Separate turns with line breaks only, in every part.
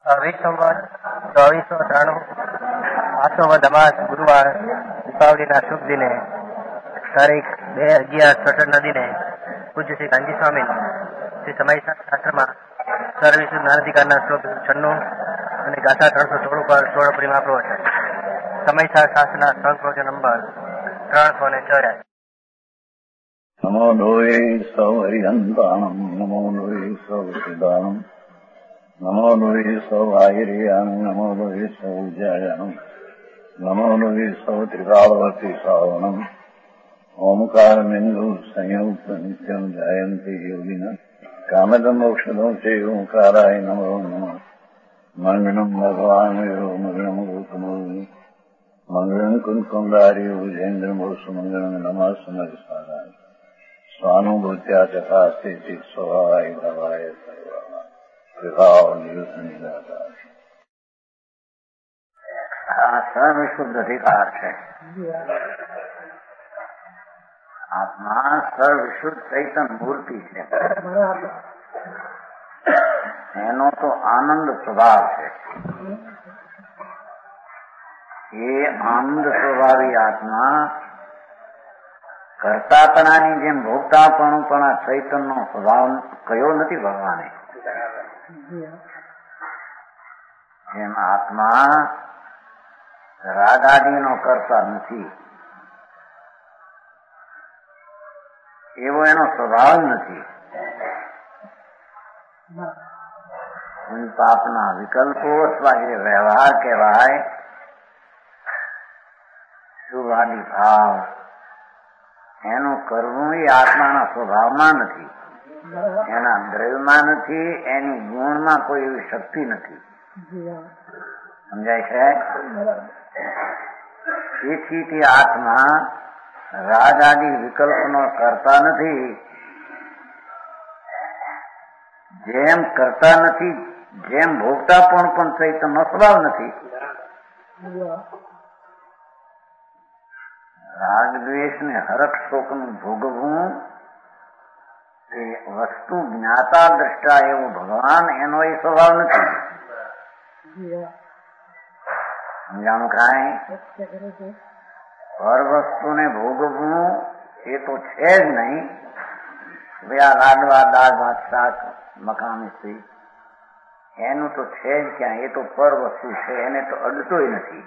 વિશ્વમાં 2493 આસો વધ ગુરુવાર દીપાવલીના શુભ દિને તારીખ 2/11 દિને પૂજ્ય શ્રી કાંજી સ્વામી શ્રી સમય શાસ્ત્રમાં સર્વિસ જ્ઞાનાધિકારના શ્લોક 96 અને ગાથા 316 પર 16 પરિમા પ્રવચન સમય શાસ્ત્રના સંપ્રવચન નંબર 384.
નમો લોહે સૌ હરિહંતાણમ નમો લોહે સૌ સિદ્ધાણમ નમો લોહે સૌ આહિર્યાણમ નમો લોહે સૌ જયાણમ નમો લોહે સૌ ત્રિકાળવતી શ્રાવણમ ઓમકાર બિંદુ સંયુક્ત નિત્યમ જયંતિ યોગિન કામદમ મોક્ષદો છે ઓંકારાય નમો નમઃ મંગળમ ભગવાન મંગળમ ગૌતમો મંગળમ કુંકુંડારી વિજેન્દ્રમો સુમંગળમ નમઃ સમર્થાય स्वानुभूत्या तथा स्थिति स्वभावाय भवाय विभाव नियुक्त निराकार
આ સર્વશુદ્ધ અધિકાર છે. આત્મા સર્વશુદ્ધ ચૈતન મૂર્તિ છે. એનો તો આનંદ સ્વભાવ છે. એ આનંદ સ્વભાવી આત્મા કરતાપણાની જેમ ભોગતાપણું પણ આ ચૈતનનો સ્વભાવ કયો નથી ભગવાને. જેમ આત્મા રાગાદીનો કરતા નથી એવો એનો સ્વભાવ નથી. પાપના વિકલ્પો અથવા જે વ્યવહાર કહેવાય શુભાદી ભાવ એનું કરવું એ આત્માના સ્વભાવમાં નથી, એના દ્રવ્યમાં નથી, એની ગુણમાં કોઈ એવી શક્તિ નથી. સમજાય છે? તેથી તે આત્મા રાગ આદિ વિકલ્પનો કરતા નથી. જેમ કરતા નથી, જેમ ભોગતા પણ ચૈતનનો સ્વભાવ નથી. રાગ દ્વેષ ને હરખ શોકનું ભોગવવું એ વસ્તુ જ્ઞાતા દ્રષ્ટા એવું ભગવાન એનો એ સ્વભાવ નથી. સમજાણું કાંઈ? પર વસ્તુને ભોગવવું એ તો છે જ નહીં. ભાઈ આ લાડવા દાળ ભાત શાક મકાન સ્ત્રી એનું તો છે જ ક્યાં. એ તો પર વસ્તુ છે, એને તો અડતોય નથી.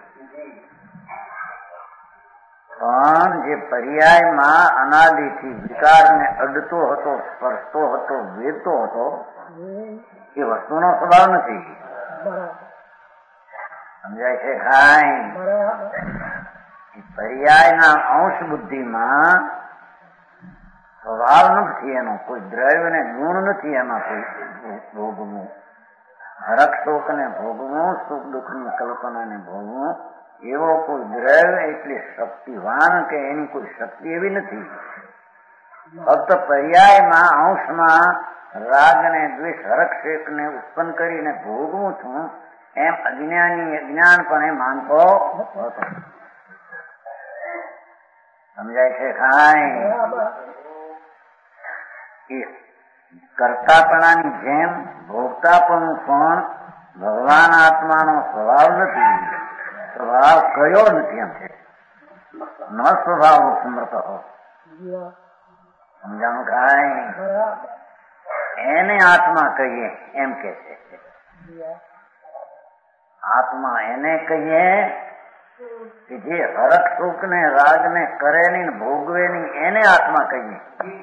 પણ જે પર્યાયમાં અનાદિથી વિકારને અડતો હતો, સ્પર્શતો હતો, વેરતો હતો એ વસ્તુનો સ્વભાવ નથી. સમજાય છે? કાંઈ પર્યાયના અંશ બુદ્ધિમાં સ્વભાવ નથી એનો. કોઈ દ્રવ્ય ને ગુણ નથી એમાં કોઈ ભોગવું. હરખ શોક ને ભોગવું, સુખ દુઃખ ની કલ્પનાને ભોગવું એવો કોઈ દ્રવ્ય એટલે શક્તિવાન કે એની કોઈ શક્તિ એવી નથી. ફક્ત પર્યાયમાં અંશમાં રાગ ને દ્વેષ હરખ શેક ને ઉત્પન્ન કરીને ભોગવું છું એમ અજ્ઞાની અજ્ઞાનપણે માનતો હતો. સમજાય છે? કાંઈ એ કરતાપણાની જેમ ભોગતાપણું પણ ભગવાન આત્માનો સ્વભાવ નથી. સ્વભાવ કયો નથી એમ છે. ન સ્વભાવ સમર્થ હો. સમજાણું કાંઈ? એને આત્મા કહીએ એમ કે છે. આત્મા એને કહીએ કે જે હરખ સુખ ને રાગ ને કરે નહીં ભોગવે નહીં એને આત્મા કહીએ.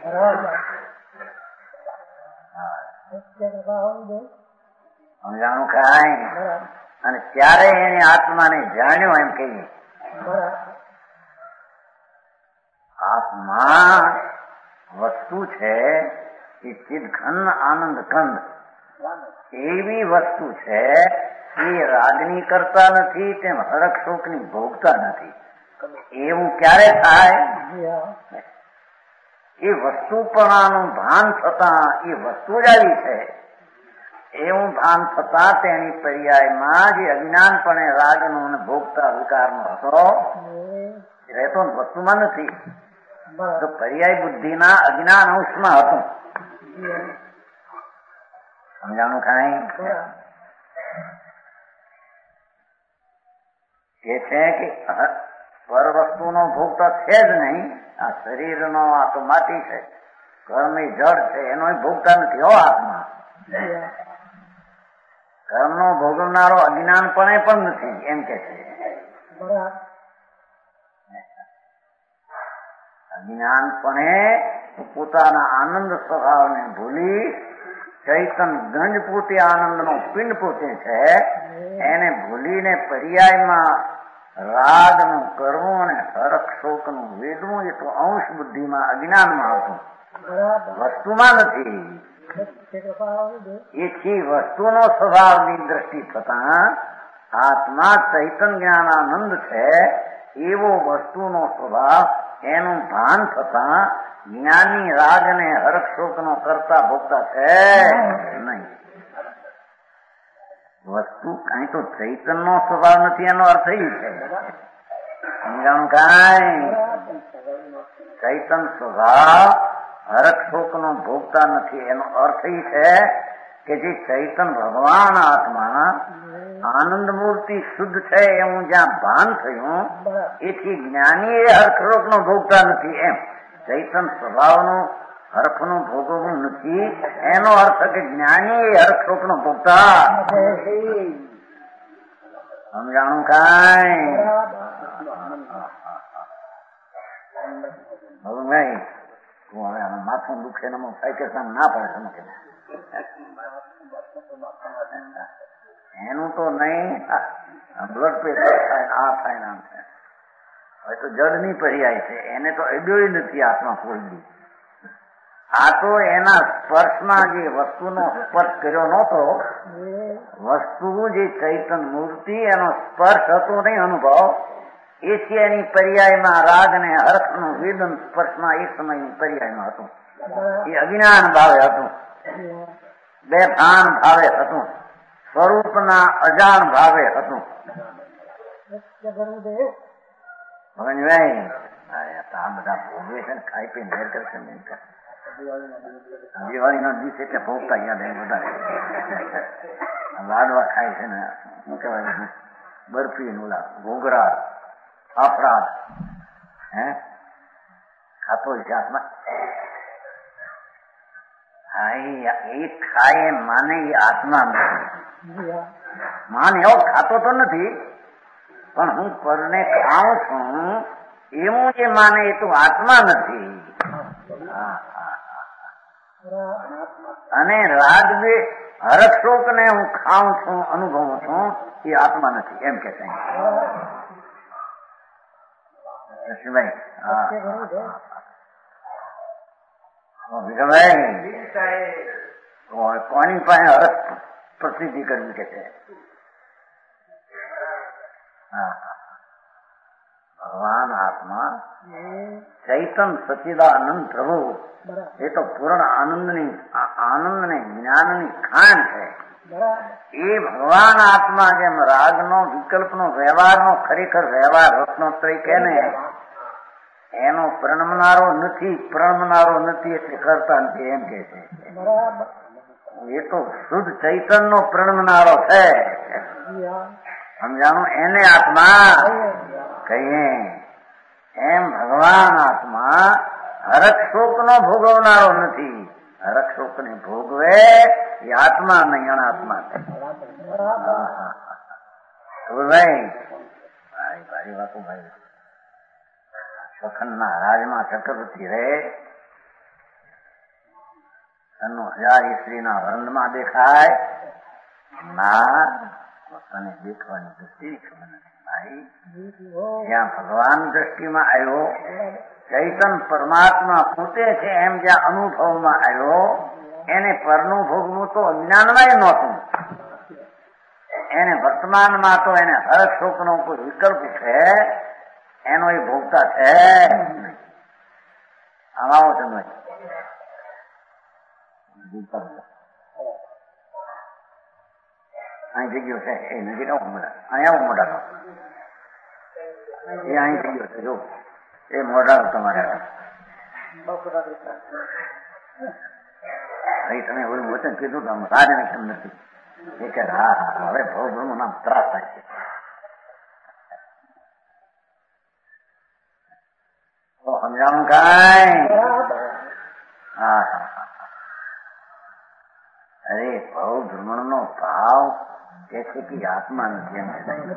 સમજાણું કાંઈ? અને ત્યારે એને આત્માને જાણ્યો એમ કહીએ. આત્મા વસ્તુ છે એ ચિદઘન આનંદ કંદ એવી વસ્તુ છે એ રાગની કરતા નથી, તેમ હરખ શોકની ભોગતા નથી. એવું ક્યારે થાય? એ વસ્તુપણાનું ભાન થતા એ વસ્તુ જ આવી છે એવું ભાન થતા તેની પર્યાયમાં જે અજ્ઞાનપણે રાગનો અને ભોગતા વિકારનો હતો રહેતો વસ્તુમાં નથી. તો પર્યાય બુદ્ધિના અજ્ઞાન અંશમાં હતું. સમજાણું કાંઈ? કે છે કે પર વસ્તુનો ભોગ તો છે જ નહીં. આ શરીરનો આ તો માટી છે, કર્મની જડ છે, એનો ભોગતા નથી હો આત્મા. કર્મનો ભોગવનારો અજ્ઞાનપણે પણ નથી એમ કે છે. અજ્ઞાનપણે પોતાના આનંદ સ્વભાવને ભૂલી ચૈતન ગંજ પોતે આનંદનો પિંડ પોતે છે એને ભૂલીને પર્યાયમાં રાગનું કરવું અને હરખ શોકનું વેદવું એ તો અંશ બુદ્ધિમાં અજ્ઞાનમાં આવતું, વસ્તુમાં નથી. એથી વસ્તુનો સ્વભાવની દ્રષ્ટિ થતા આત્મા ચૈતન જ્ઞાનાનંદ છે એવો વસ્તુનો સ્વભાવ એનું ભાન થતા જ્ઞાની રાગને હરખ શોકનો કરતા ભોગતા છે નહીં. વસ્તુ કઈ તો ચૈતનનો સ્વભાવ નથી એનો અર્થ એ છે. સમજાણું? કઈ ચૈતન સ્વભાવ હરખ શોકનો ભોગતા નથી એનો અર્થ એ છે કે જે ચૈતન ભગવાન આત્મા આનંદ મૂર્તિ શુદ્ધ છે એવું જ્યાં ભાન થયું એથી જ્ઞાની એ હર્ષરોગનો ભોગતા નથી. એમ ચૈતન સ્વભાવનું હર્ષનું ભોગવવું નથી એનો અર્થ કે જ્ઞાની એ હર્ષરોગનો ભોગતા. સમજાણું? કઈ માથું દુખે થાય કે ના પડે એનું તો નહીં. બ્લડ પ્રેશર થાય, આ થાય ને આમ થાય. હવે તો જડની પર્યાય છે, એને તો અડ્યોય નથી આત્મા કોઈ. આ તો એના સ્પર્શમાં જે વસ્તુનો સ્પર્શ કર્યો નહોતો, વસ્તુ જે ચૈતન મૂર્તિ એનો સ્પર્શ હતો નહીં અનુભવ, એથી એની પર્યાયમાં રાગ ને હર્ષનું વેદન સ્પર્શમાં એ સમયની પર્યાયમાં હતું. એ અજ્ઞાન ભાવે હતું, બેભાન ભાવે હતું, સ્વરૂપના અજાણ ભાવે હતું. આ બધા ભોગવે છે ને ખાઈ પી મેર કરશે નહીં. દિવાળીના દિવસે એટલે ભોગતા યાદ એ બધા લાડવા ખાય છે ને, શું કહેવાય, બરફી ઓલા ઘોઘરા ફાફડા ખાતો છે આત્મા. એ ખાય માને એ આત્મા નથી. માન એવો ખાતો તો નથી, પણ હું પરને ખાઉં છું એવું જે માને એ તો આત્મા નથી. અને રાગ જે હરખ શોક ને હું ખાઉં છું અનુભવું છું એ આત્મા નથી એમ કે છે. કોની પાસે હરખ પ્રસિદ્ધિ કરવી કે છે? ભગવાન આત્મા ચૈતન સચિદાનંદ પ્રભુ એ તો પૂર્ણ આનંદ ને જ્ઞાનની ખાણ છે. એ ભગવાન આત્મા જેમ રાગનો વિકલ્પનો વ્યવહારનો ખરેખર વ્યવહાર રત્નોત્રય કે ને એનો પ્રણમનારો નથી એટલે કરતા નથી એમ કે છે. એ તો શુદ્ધ ચૈતન નો પ્રણમનારો છે. સમજાણું? એને આત્મા કહીએ. એમ ભગવાન આત્મા હરખ શોક નો ભોગવનારો નથી. હરખ શોક ને ભોગવે એ આત્મા નહીં, અનાત્મા છે. ભાઈ વાતો ભાઈ સખનના રાજમાં ચક્રવર્તી રહે, તનો 1000 સ્ત્રીના વરંદમાં દેખાય ના તને દેખવાની દ્રષ્ટિ ખબર નથી ભાઈ. જ્યાં ભગવાન દ્રષ્ટિમાં આવ્યો, ચૈતન પરમાત્મા પોતે છે એમ જ્યાં અનુભવમાં આવ્યો, એને પરનું ભોગવું તો અજ્ઞાનમાં નહોતું. એને વર્તમાનમાં તો એને હર્ષ શોકનો કોઈ વિકલ્પ છે એનો એ ભોગતા છે. આવો તમે અહીં જગ્યો છે એ નજીક આવું મોટા, અહીંયા મોટા એ અહીં જગ્યો છે. જો એ મોટા તમારે અહીં તમે ઓલું વચન કીધું તો રાજને કેમ નથી એ કે હા હવે ભવભ્રમનું નામ ત્રાસ થાય છે. તો સમજાણું કાંઈ? હા, અરે ભાવ ભ્રમણ નો ભાવ એ છે કે આત્મા નથી એમ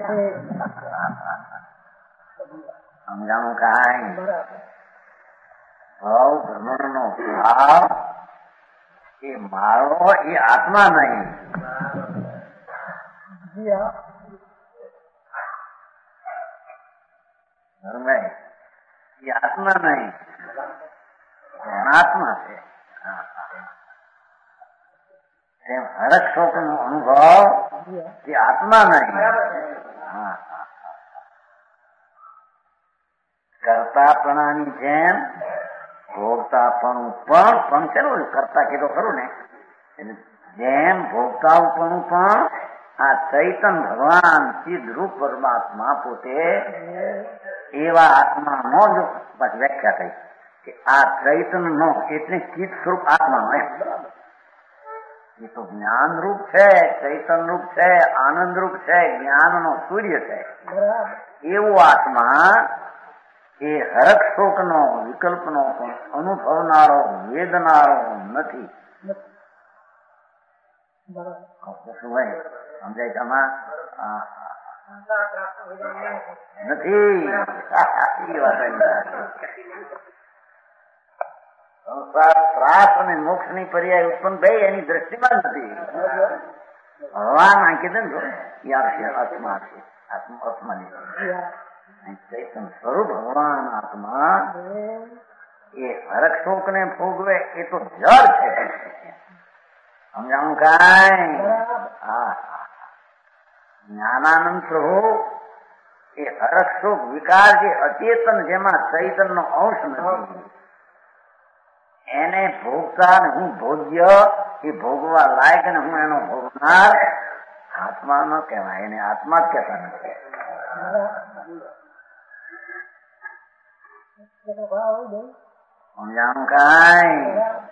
સમજાણું કાંઈ? ભાવ ભ્રમણ નો ભાવ એ મારો એ આત્મા નહીં. એ આત્મા નહીં, અનાત્મા છે. એમ હરક શોક નો અનુભવ એ આત્મા નહીં. કરતાપણાની જેમ ભોગતાપણું પણ છે ને, કરતા કીધો ખરું ને, જેમ ભોગતાપણું પણ આ ચૈતન ભગવાન ચિદરૂપ પરમાત્મા પોતે એવા આત્માનો જો વ્યાખ્યા થઈ કે આ ચૈતન નો એટલે ચિત્ત સ્વરૂપ આત્માનો એ તો જ્ઞાન રૂપ છે, ચૈતન રૂપ છે, આનંદ રૂપ છે, જ્ઞાન નો સૂર્ય છે. એવો આત્મા એ હરક શોક નો વિકલ્પ નો પણ અનુભવનારો વેદનારો નથી. સમજાય તમા નથી. સંસાર ત્રાસ અને મોક્ષ ની પર્યાય ઉત્પન્ન થઈ એની દ્રષ્ટિમાં નથી. ભગવાન આંકી દે ને આત્મા છે, આત્માની ચૈતન સ્વરૂપ ભગવાન આત્મા એ હરક શોક ને ભોગવે એ તો જળ છે. સમજાણું કાંઈ? જ્ઞાનાનંદ પ્રભુ એ હરક શોક વિકાર જે અચેતન જેમાં ચૈતન નો અંશ નથી એને ભોગતા ને હું ભોગ્ય એ ભોગવા લાયક ને હું એનો ભોગનાર આત્મા ન કહેવાય. એને આત્મા જ કહેતા નથી. સમજાણું કાંઈ?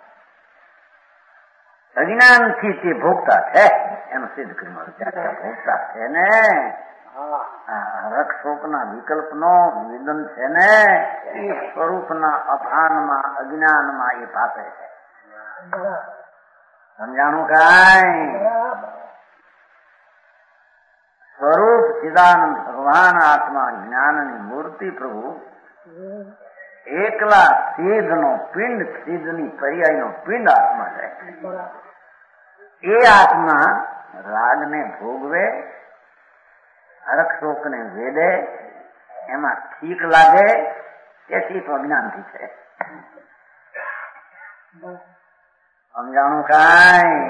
અજ્ઞાન થી તે ભોગતા છે એનું સિદ્ધ કર્યું. ભોગતા છે ને હરક શોક ના વિકલ્પ નો વિદન છે ને એ સ્વરૂપ ના અભાનમાં અજ્ઞાનમાં એ ભાષે છે. સમજાણું કાંઈ? સ્વરૂપ ચિદાનંદ ભગવાન આત્મા જ્ઞાનની મૂર્તિ પ્રભુ એકલા સિદ્ધ નો પિંડ, સિદ્ધ ની પર્યાય નો પિંડ આત્મા છે. એ આત્મા રાગ ને ભોગવે, હરક શોક ને વેદે, એમાં ઠીક લાગે તેથી તો અજ્ઞાનથી છે. સમજાણું કાંઈ?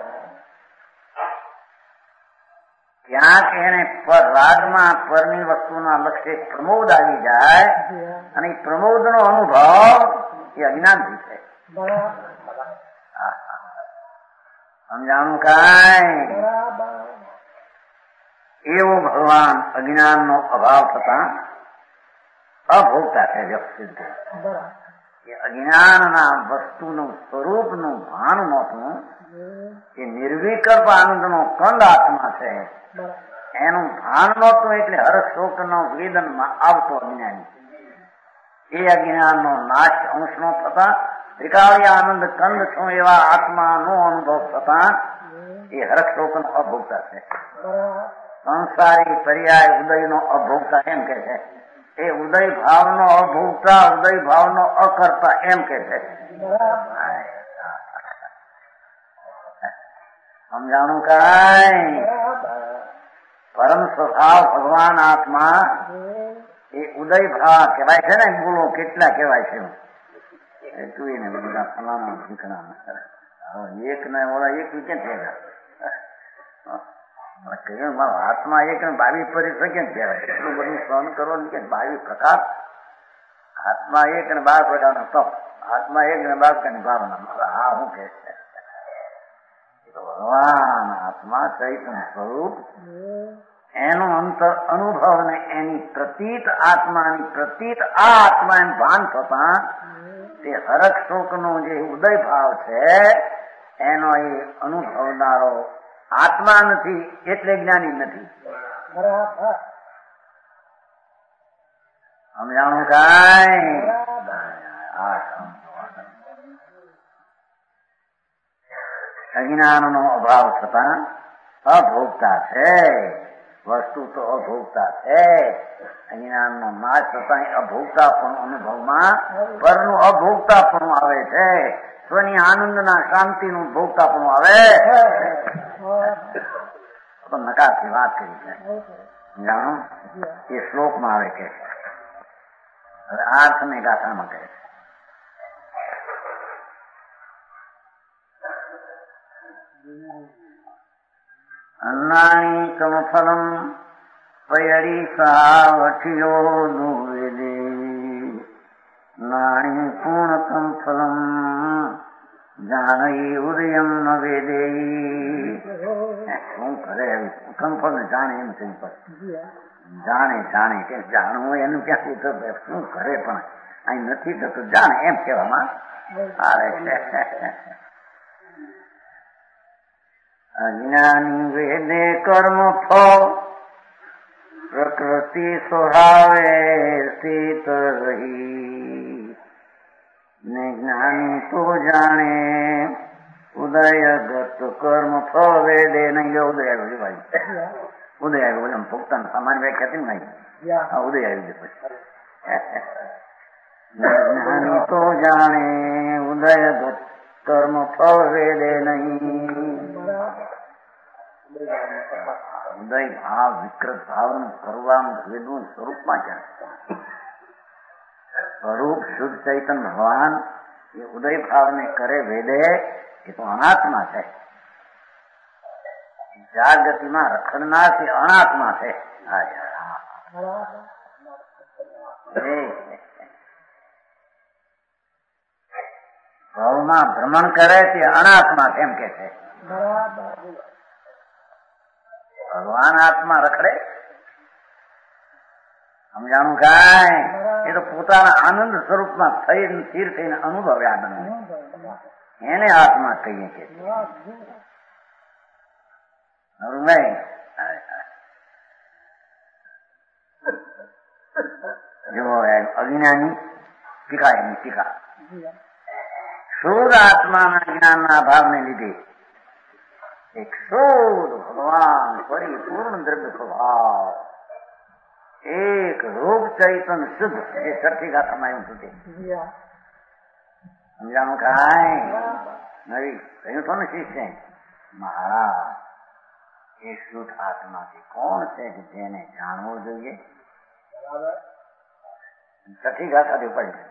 ક્યાંક એને રાગમાં પરની વસ્તુના લક્ષ્ય પ્રમોદ આવી જાય અને એ પ્રમોદ નો અનુભવ એ અજ્ઞાનથી છે. સમજાણું કાંઈ? એવો ભગવાન અજ્ઞાન નો અભાવ થતા અભોગતા છે સિદ્ધ. એ અજ્ઞાનના વસ્તુનું સ્વરૂપનું ભાન નહોતું. એ નિર્વિકલ્પ આનંદ નો કંદ આત્મા છે. એનું ભાન નહોતું એટલે હરક શોક નો વેદનમાં આવતો અજ્ઞાની. એ અજ્ઞાન નો નાશ અંશ નો થતા ત્રિકાળી આનંદ કંદ છો એવા આત્મા નો અનુભવ થતા એ હરક શોક નો અભોગતા છે. સંસારી પર્યાય ઉદય નો અભોગતા એમ કે છે. એ ઉદય ભાવ નો અભોગતા, ઉદય ભાવ નો અકર્તા એમ કે છે. સમજાણું કાંઈ? પરમ સ્વભાવ ભગવાન આત્મા એ ઉદય ભાવ કહેવાય છે ને. બોલો કેટલા કહેવાય છે? તું એને બધા ફલાણા શીખણા એક ને ઓલા એક કેમ થયેલા કહ્યું મારો આત્મા એક ને 22 પરિસર કેમ કહેવાય? એટલું બધું સહન કરો ને કે 22 પ્રકાર. આત્મા એક ને 12 પ્રકારનો તપ, આત્મા એક ને 12 પ્રકારની ભાવના. મારા હા હું કે છે ભગવાન આત્મા ચૈતન્ય સ્વરૂપ એનો અંતર અનુભવ ને એની પ્રતીત આત્માની પ્રતીત આ આત્મા એમ ભાન થતા તે હરક શોક નો જે ઉદય ભાવ છે એનો એ અનુભવનારો આત્મા નથી એટલે જ્ઞાની નથી. સમજાણું કાંઈ અજ્ઞાનનો અભાવ છતાં અભોગતા છે. વસ્તુ તો અભોગતા છે. અજ્ઞાનનો નાશ થતાં અભોગતાપણું અનુભવમાં પરનું અભોગતાપણું આવે છે. સ્વની આનંદના શાંતિનું ભોગતાપણું આવે. નકારથી વાત કરી છે. જાણો એ શ્લોકમાં આવે કે હવે અર્થને ગાથામાં કહે છે. અન્નાની કમફલમ પયડી સાવઠિયો દુવેદે નાણી પૂર્ણતમ ફલમ જાણી ઉદયમ ન વેદે. શું કરે ઉત્તમ ફળ જાણે એમ કઈ જાણે જાણે કે જાણવું એનું ક્યાંથી થતું શું કરે પણ અહીં નથી થતું જાણે એમ કહેવામાં આવે છે. અજ્ઞાની વેદે કર્મ ફળ પ્રકૃતિ સ્વભાવે સ્થિત રહી ને જ્ઞાની તો જાણે ઉદયગત કર્મ ફળ વેદે નહીં. ઉદય આવ્યો ભાઈ ઉદય આવ્યો બોલે પોતાનું સામાન્ય વ્યાખ્યા કેમ નહીં ઉદય આવ્યું છે પછી જ્ઞાની તો જાણે ઉદયગત કર્મ ફળ વેદે નહીં. ઉદય ભાવ વિકૃત ભાવનું કરવાનું વેદનું સ્વરૂપમાં છે. સ્વરૂપ શુદ્ધ ચૈતન્ય ભગવાન એ ઉદય ભાવને કરે વેદે એ તો અનાત્મા છે. જાગૃતિમાં રખડનાર તે અનાત્મા છે. ભાવમાં ભ્રમણ કરે તે અનાત્મા કેમ કે છે. ભગવાન આત્મા રખડે સમજાણું કાંઈ એ તો પોતાના આનંદ સ્વરૂપમાં થઈને સ્થિર થઈને અનુભવે આનંદ એને આત્મા કહીએ કે જો અજ્ઞાની ટીકા એની ટીકા શુદ્ધ આત્માના જ્ઞાનના અભાવને લીધે એક શુદ્ધ ભગવાન પરિપૂર્ણ દ્રવ્ય સ્વભાવ એક રૂપ ચૈતન શુદ્ધ એ છઠ્ઠી ગાથામાં એવું સુધી સમજાણું કાંઈ નવી કહ્યું તો ને શિષ્ય મહારાજ એ શુદ્ધ આત્માથી કોણ છે કે જેને જાણવું જોઈએ. છઠ્ઠી ગાથાથી પડી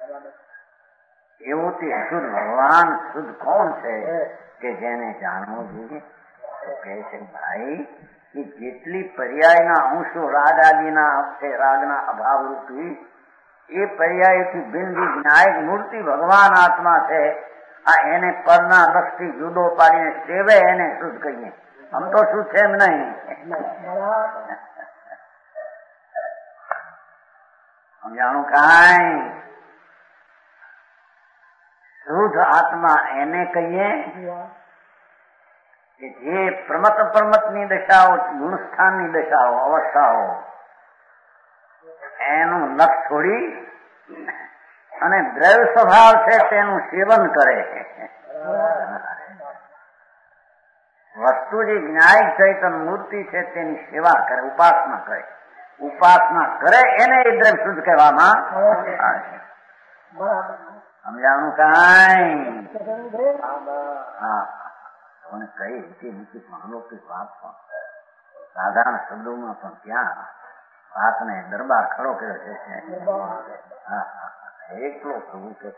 એવું તે શુદ્ધ ભગવાન શુદ્ધ કોણ છે કે જેને જાણવું જોઈએ. કહે છે ભાઈ કે જેટલી પર્યાયના અંશો રાગ આદિના છે રાગના અભાવ રૂપી એ પર્યાયથી બિંદી જ્ઞાયક મૂર્તિ ભગવાન આત્મા છે. આ એને પરના લક્ષથી જુદો પાડીને સેવે એને શુદ્ધ કહીએ. આમ તો શુદ્ધ છે એમ નહીં. સમજાણું કાંઈ શુદ્ધ આત્મા એને કહીએ કે જે પ્રમતની દશાઓ ગુણસ્થાનની દશાઓ અવસ્થાઓ એનું લક્ષ છોડી અને દ્રવ્ય સ્વભાવ છે તેનું સેવન કરે. વસ્તુ જે જ્ઞાયક ચૈતન મૂર્તિ છે તેની સેવા કરે ઉપાસના કરે. ઉપાસના કરે એને એ દ્રવ્ય શુદ્ધ કહેવામાં આવે. સમજાણું કાંઈ હા પણ કઈ રીતે નીચે મહાલોકિક વાત પણ સાધારણ શબ્દોમાં પણ ત્યાં વાતને દરબાર ખડો કર્યો છે. એકલો પ્રભુ કે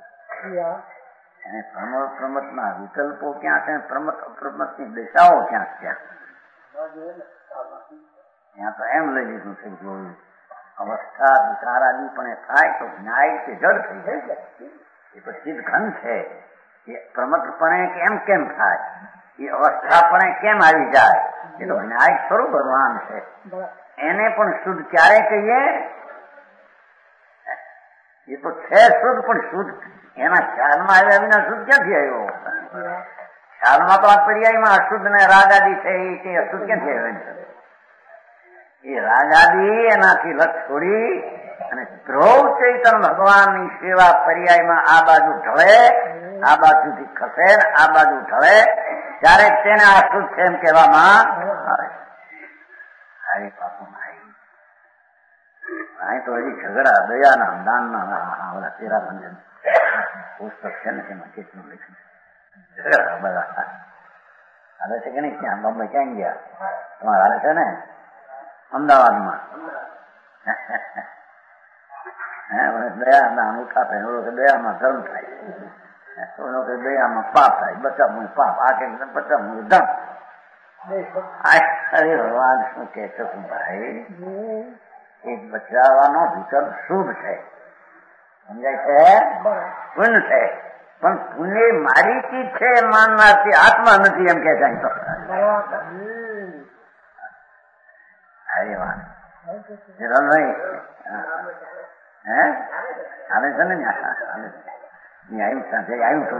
એને પ્રમતના વિકલ્પો ક્યાં છે પ્રમત અપ્રમતની દિશાઓ ક્યાં છે ત્યાં તો એમ લઈ લીધું છે જોયું અવસ્થા વિકારાદી પણ થાય તો ન્યાય કે જડ થઈ જાય એ તો સિદ્ધ ઘન છે. એ પ્રમતપણે કેમ થાય એ અવસ્થાપણે કેમ આવી જાય એ તો ન્યાય સ્વરૂપ ભગવાન છે. એને પણ શુદ્ધ ક્યારે કહીએ એ તો છે શુદ્ધ પણ શુદ્ધ એના ખ્યાલમાં આવ્યા વિના શુદ્ધ ક્યાંથી આવ્યો. ખ્યાલમાં તો આ પર્યાયમાં અશુદ્ધ ને રાગાદી છે એ અશુદ્ધ ક્યાંથી આવ્યો. એ રાગાદી એનાથી લક્ષ છોડી અને ધ્રુવ ચૈતન ભગવાનની સેવા પર્યાયમાં આ બાજુ ઢળે, આ બાજુથી ખસે, આ બાજુ ઢળે, ત્યારે તેને આ શુદ્ધ છે એમ કહેવામાં આવે. હરે બાપુ અહીં તો હજી ઝઘડા દયાના દાનના ઓલા તેરા ભંજન પુસ્તક છે ને તેમાં કેટલું લખ્યું ઝઘડા બધા હાલે છે કે નહીં? ક્યાં બોમ્બે ક્યાં ગયા તમારે? હાલે છે ને અમદાવાદમાં. દયા ના ઉઠા થાય, ઓલો કે દયામાં ધર્મ થાય, ઓલો કે દયામાં પાપ થાય, બચાવવું પાપ, આ કે બચાવવું ધર્મ. અરે ભગવાન શું કે છો ભાઈ? એક બચાવવાનો વિકલ્પ શુભ છે, સમજાય છે? પુણ્ય છે, પણ પુણ્ય મારી ચીજ છે માનનારથી આત્મા નથી એમ કે જાય તો અરે વાત નહીં. આવે છે ને આવ્યું સાથે આવ્યું તો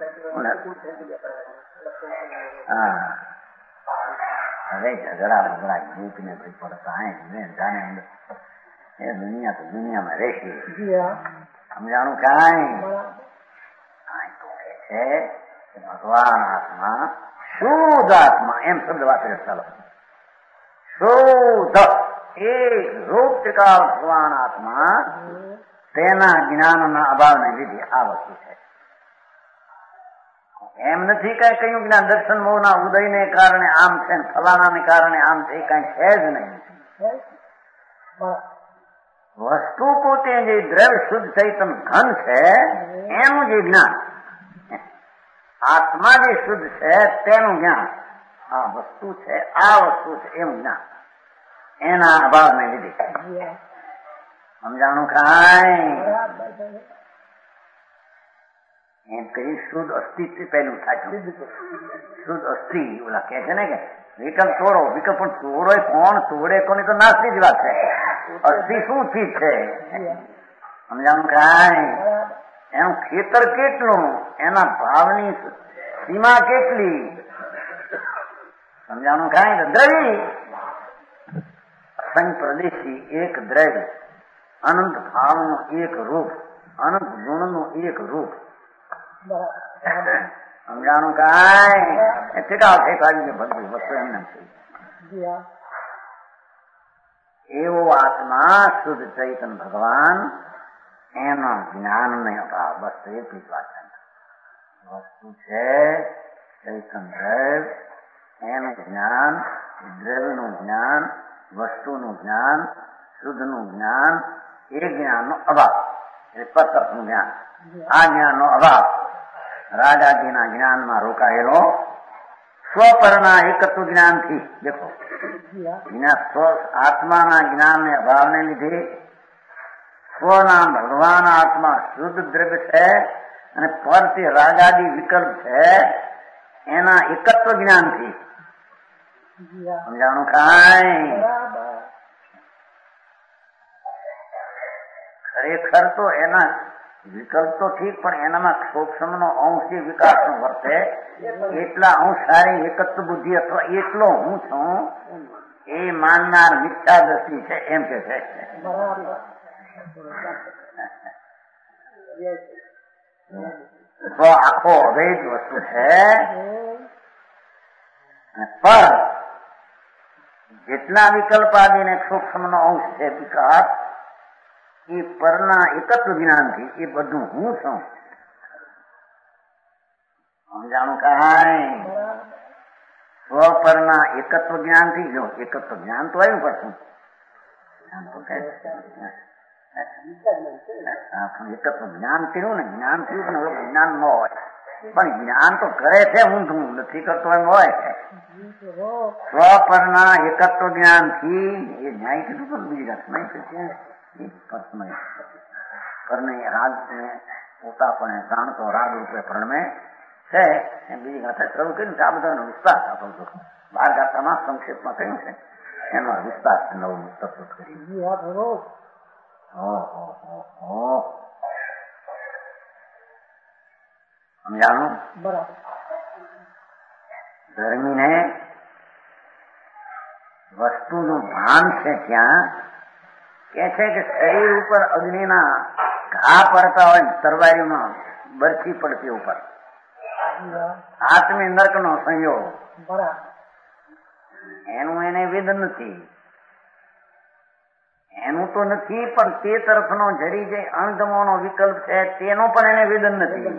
હા હવે ઝઘડા બગડા ગીત ને ભાઈ પડતા જાણે એ દુનિયા તો દુનિયામાં રહેશે. સમજાણું કાંઈ તો કે છે કે ભગવાન આત્મા શુદ્ધ આત્મા એમ શબ્દ વાપરે. ચાલો શુદ્ધ એ રૂપ ત્રિકાળ ભગવાન આત્મા તેના જ્ઞાનના અભાવને લીધે આ વસ્તુ છે. એમ નથી કઈ કહ્યું જ્ઞાન દર્શન મોહના ઉદયને કારણે આમ છે, ફલાણાને કારણે આમ છે, કઈ છે જ નહીં. વસ્તુ પોતે જે દ્રવ્ય શુદ્ધ ચૈતન ઘન છે એનું જે જ્ઞાન, આત્મા જે શુદ્ધ છે તેનું જ્ઞાન, આ વસ્તુ છે આ વસ્તુ છે એમ જ્ઞાન એના અભાવને લીધે. સમજાણું કાંઈ? એમ કહી શુદ્ધ અસ્તિત્વ પહેલું થાય. શુદ્ધ અસ્થિ ઓલા કે છે ને કે વિકલ્પ તોડો, વિકલ્પ પણ તોડો કોણ, તોડે કોની તો નાસ્તી જ વાત છે. અસ્થિ શું ચીજ છે? સમજાણું કાંઈ? એનું ખેતર કેટલું, એના ભાવની સીમા કેટલી, સમજાણું કાંઈ? દ્રવ્ય અસંગ પ્રદેશી એક દ્રવ્ય, અનંત ભાવનું એક રૂપ, અનંત ગુણનું એક રૂપ. સમજાણું કાંઈ? ઠીકાવ ઠેકાવી બધું વસ્તુ એમને એવો આત્મા શુદ્ધ ચૈતન ભગવાન એનો જ્ઞાન નહીં અભાવ. બસ એટલી જ વાત છે. વસ્તુ છે ચૈતન દ્રવ્ય, એનું જ્ઞાન, દ્રવ્યનું જ્ઞાન, વસ્તુનું જ્ઞાન, શુદ્ધનું જ્ઞાન, એ જ્ઞાનનો અભાવ એટલે પ્રત્યક્ષનું જ્ઞાન. આ જ્ઞાનનો અભાવ રાજાજીના જ્ઞાનમાં રોકાયેલો સ્વપરના એકત્વ જ્ઞાનથી. દેખો આત્માના જ્ઞાનને અભાવને લીધે સ્વના ભગવાન આત્મા શુદ્ધ દ્રવ્ય છે અને પરથી રાજાદી વિકલ્પ છે એના એકત્વ જ્ઞાનથી. સમજાણું કાંઈ? ખરેખર તો એના વિકલ્પ તો ઠીક, પણ એનામાં સૂક્ષ્મનો અંશ જે વિકાસ નો વર્તે એટલા અંશ સારી એકત્વ બુદ્ધિ અથવા એટલો હું છું એ માનનાર મિથ્યા દ્રષ્ટિ છે એમ કે છે. તો આખો અભેદ વસ્તુ છે. પર જેટલા વિકલ્પ આદિને સૂક્ષ્મનો અંશ છે વિકાસ, એ પરના એકત્વ જ્ઞાનથી એ બધું હું છું. સમજાણું કાંઈ? સ્વપરના એકત્વ જ્ઞાનથી. જો એકત્વ જ્ઞાન તો આવ્યું પડતું, જ્ઞાન તો એકત્વ જ્ઞાન થયું ને, જ્ઞાન થયું ને જ્ઞાન ન હોય, પણ જ્ઞાન તો કરે છે ઊંધું નથી કરતો એમ હોય છે. સ્વપરના એકત્વ જ્ઞાનથી એ ન્યાય કીધું પણ બીજી વાત નહીં. પરને રાગ પોતાપણે જાણતો રાગ રૂપે પ્રણમે છે એમ બીજી ગાથા શરૂ કરીને આ બધાનો વિસ્તાર આપો છો. 12 ગાથામાં સંક્ષેપમાં કહ્યું છે, એનો વિસ્તાર નવું તત્વ કરી. સમજાણું? ધર્મીને વસ્તુનું ભાન છે ત્યાં કે છે કે શરીર ઉપર અગ્નિના ઘા પડતા હોય તરવારીમાં બરછી પડતી ઉપર આત્મી નર્કનો સંયોગ એનું એને વિધ નથી. એનું તો નથી, પણ તે તરફનો જરી જે અણગમોનો વિકલ્પ છે તેનો પણ એને વિધ નથી.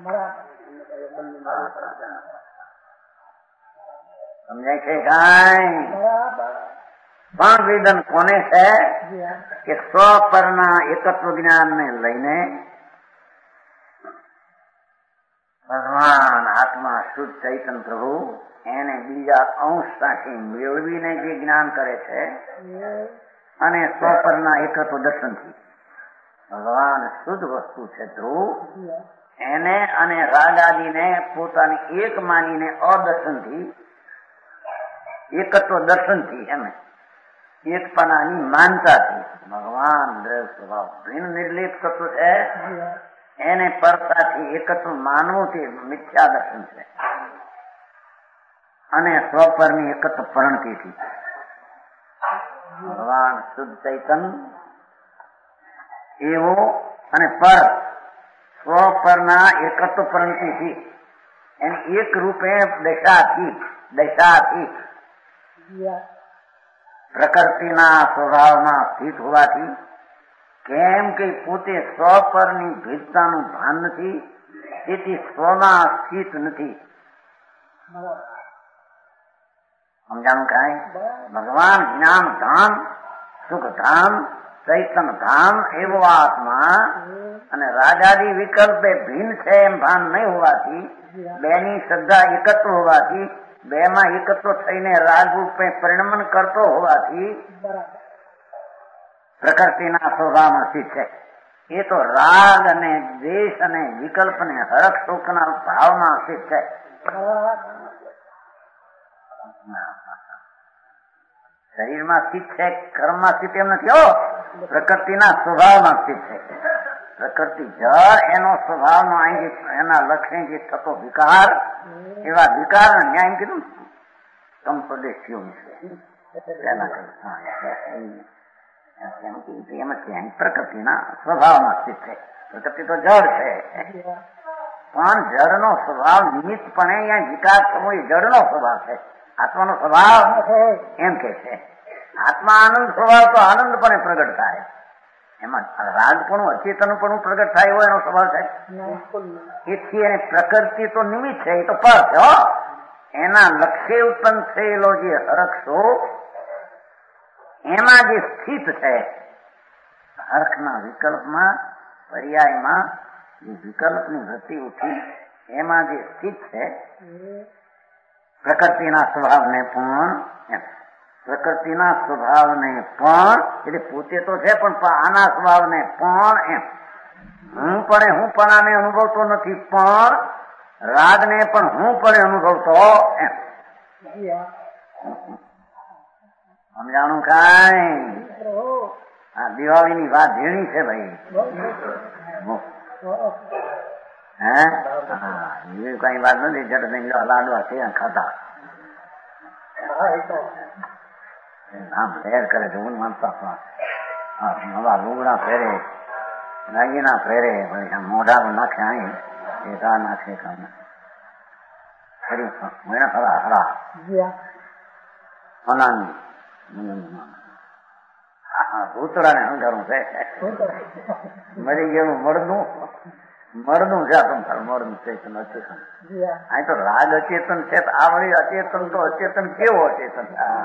સમજાય છે કાંઈ? પણ વિધન કોને છે કે સ્વપરના એકત્વ જ્ઞાન ને લઈને ભગવાન આત્મા શુદ્ધ ચૈતન્ય પ્રભુ એને બીજા અંશ સાથે મેળવીને જે જ્ઞાન કરે છે અને સ્વપરના એકત્વ દર્શનથી ભગવાન શુદ્ધ વસ્તુ છે ધ્રુવ એને અને રાગાદીને પોતાની એક માનીને અદર્શનથી એકત્વ દર્શનથી એમ એકપણાની માનતાથી ભગવાન દ્રવ્ય સ્વભાવ ભિન્ન નિર્લેપ તત્વ છે એને પરતાથી એકત્વ માનવું તે મિથ્યા દર્શન છે અને સ્વપરની એકત્વ પરણતીથી ભગવાન શુદ્ધ ચૈતન્ય એવો અને પર સ્વપરના એકત્વ પરણતીથી એની એક રૂપે દશાથી પ્રકૃતિના સ્વભાવમાં સ્થિત હોવાથી કેમ કે પોતે સ્વપરની ભેદતાનું ભાન નથી તેથી સ્વમાં સ્થિત નથી. સમજાણું કાંઈ? ભગવાન જ્ઞાન ધામ સુખ ધામ ચૈતન્ય ધામ એવો આત્મા અને રાજાદી વિકલ્પે ભિન્ન છે એમ ભાન નહીં હોવાથી બેની શ્રદ્ધા એકત્ર હોવાથી બેમાં એકત્ર થઈને રાગ રૂપે પરિણમન કરતો હોવાથી પ્રકૃતિના સ્વભાવમાં સ્થિત છે. એ તો રાગ અને દ્વેષ અને વિકલ્પ ને હરખ શોકના ભાવમાં સ્થિત છે. શરીરમાં સ્થિત છે, કર્મમાં સ્થિત એમ નથી હો, પ્રકૃતિના સ્વભાવમાં સ્થિત છે. પ્રકૃતિ જળ એનો સ્વભાવનો અહીં એના લક્ષણે જે થતો વિકાર એવા વિકાર ન્યાય કીધું સંપ્રદેશીઓ વિશે પ્રકૃતિના સ્વભાવમાં સ્થિત છે. પ્રકૃતિ તો જળ છે પણ જળનો સ્વભાવ નિમિત્તપણે અહીંયા વિકાર થવો એ જળનો સ્વભાવ છે. આત્માનો સ્વભાવ એમ કે છે આત્મા આનંદ સ્વભાવ તો આનંદપણે પ્રગટ થાય. એમાં રાગપણું અચેતનપણું પ્રગટ થાય એવો એનો સ્વભાવ છે. એથી એને પ્રકૃતિ તો નિમિત્ત છે, એ તો પર છે. એના લક્ષ્ય ઉત્પન્ન થયેલો જે હરખશો એમાં જે સ્થિત છે હરખના વિકલ્પમાં પર્યાયમાં જે વિકલ્પની વૃત્તિ ઉઠી એમાં જે સ્થિત છે પ્રકૃતિના સ્વભાવને પણ એટલે પોતે તો છે પણ આના સ્વભાવને પણ એમ હું પણ અનુભવતો નથી પણ રાગને પણ હું પણ અનુભવતો એમ. સમજાણું કાંઈ? આ દિવાળીની વાત ઝીણી છે ભાઈ. એ કઈ વાત નથી. જટ નહીં લાડવા છે ખાતા આમ ફેર કરે છે. હું માનતા નવા લુગડા ફેરે, નાગીના ફેરે, મોઢા નાખે અહીં એકા નાખે કામ ફરી હરા હરા અનાની ભૂતળાને અંધારું છે. મરી ગયેલું મળનું છે. મળનું ચેતન અચેતન. અહીં તો રાગ અચેતન છે. આ વળી અચેતન તો અચેતન કેવો અચેતન?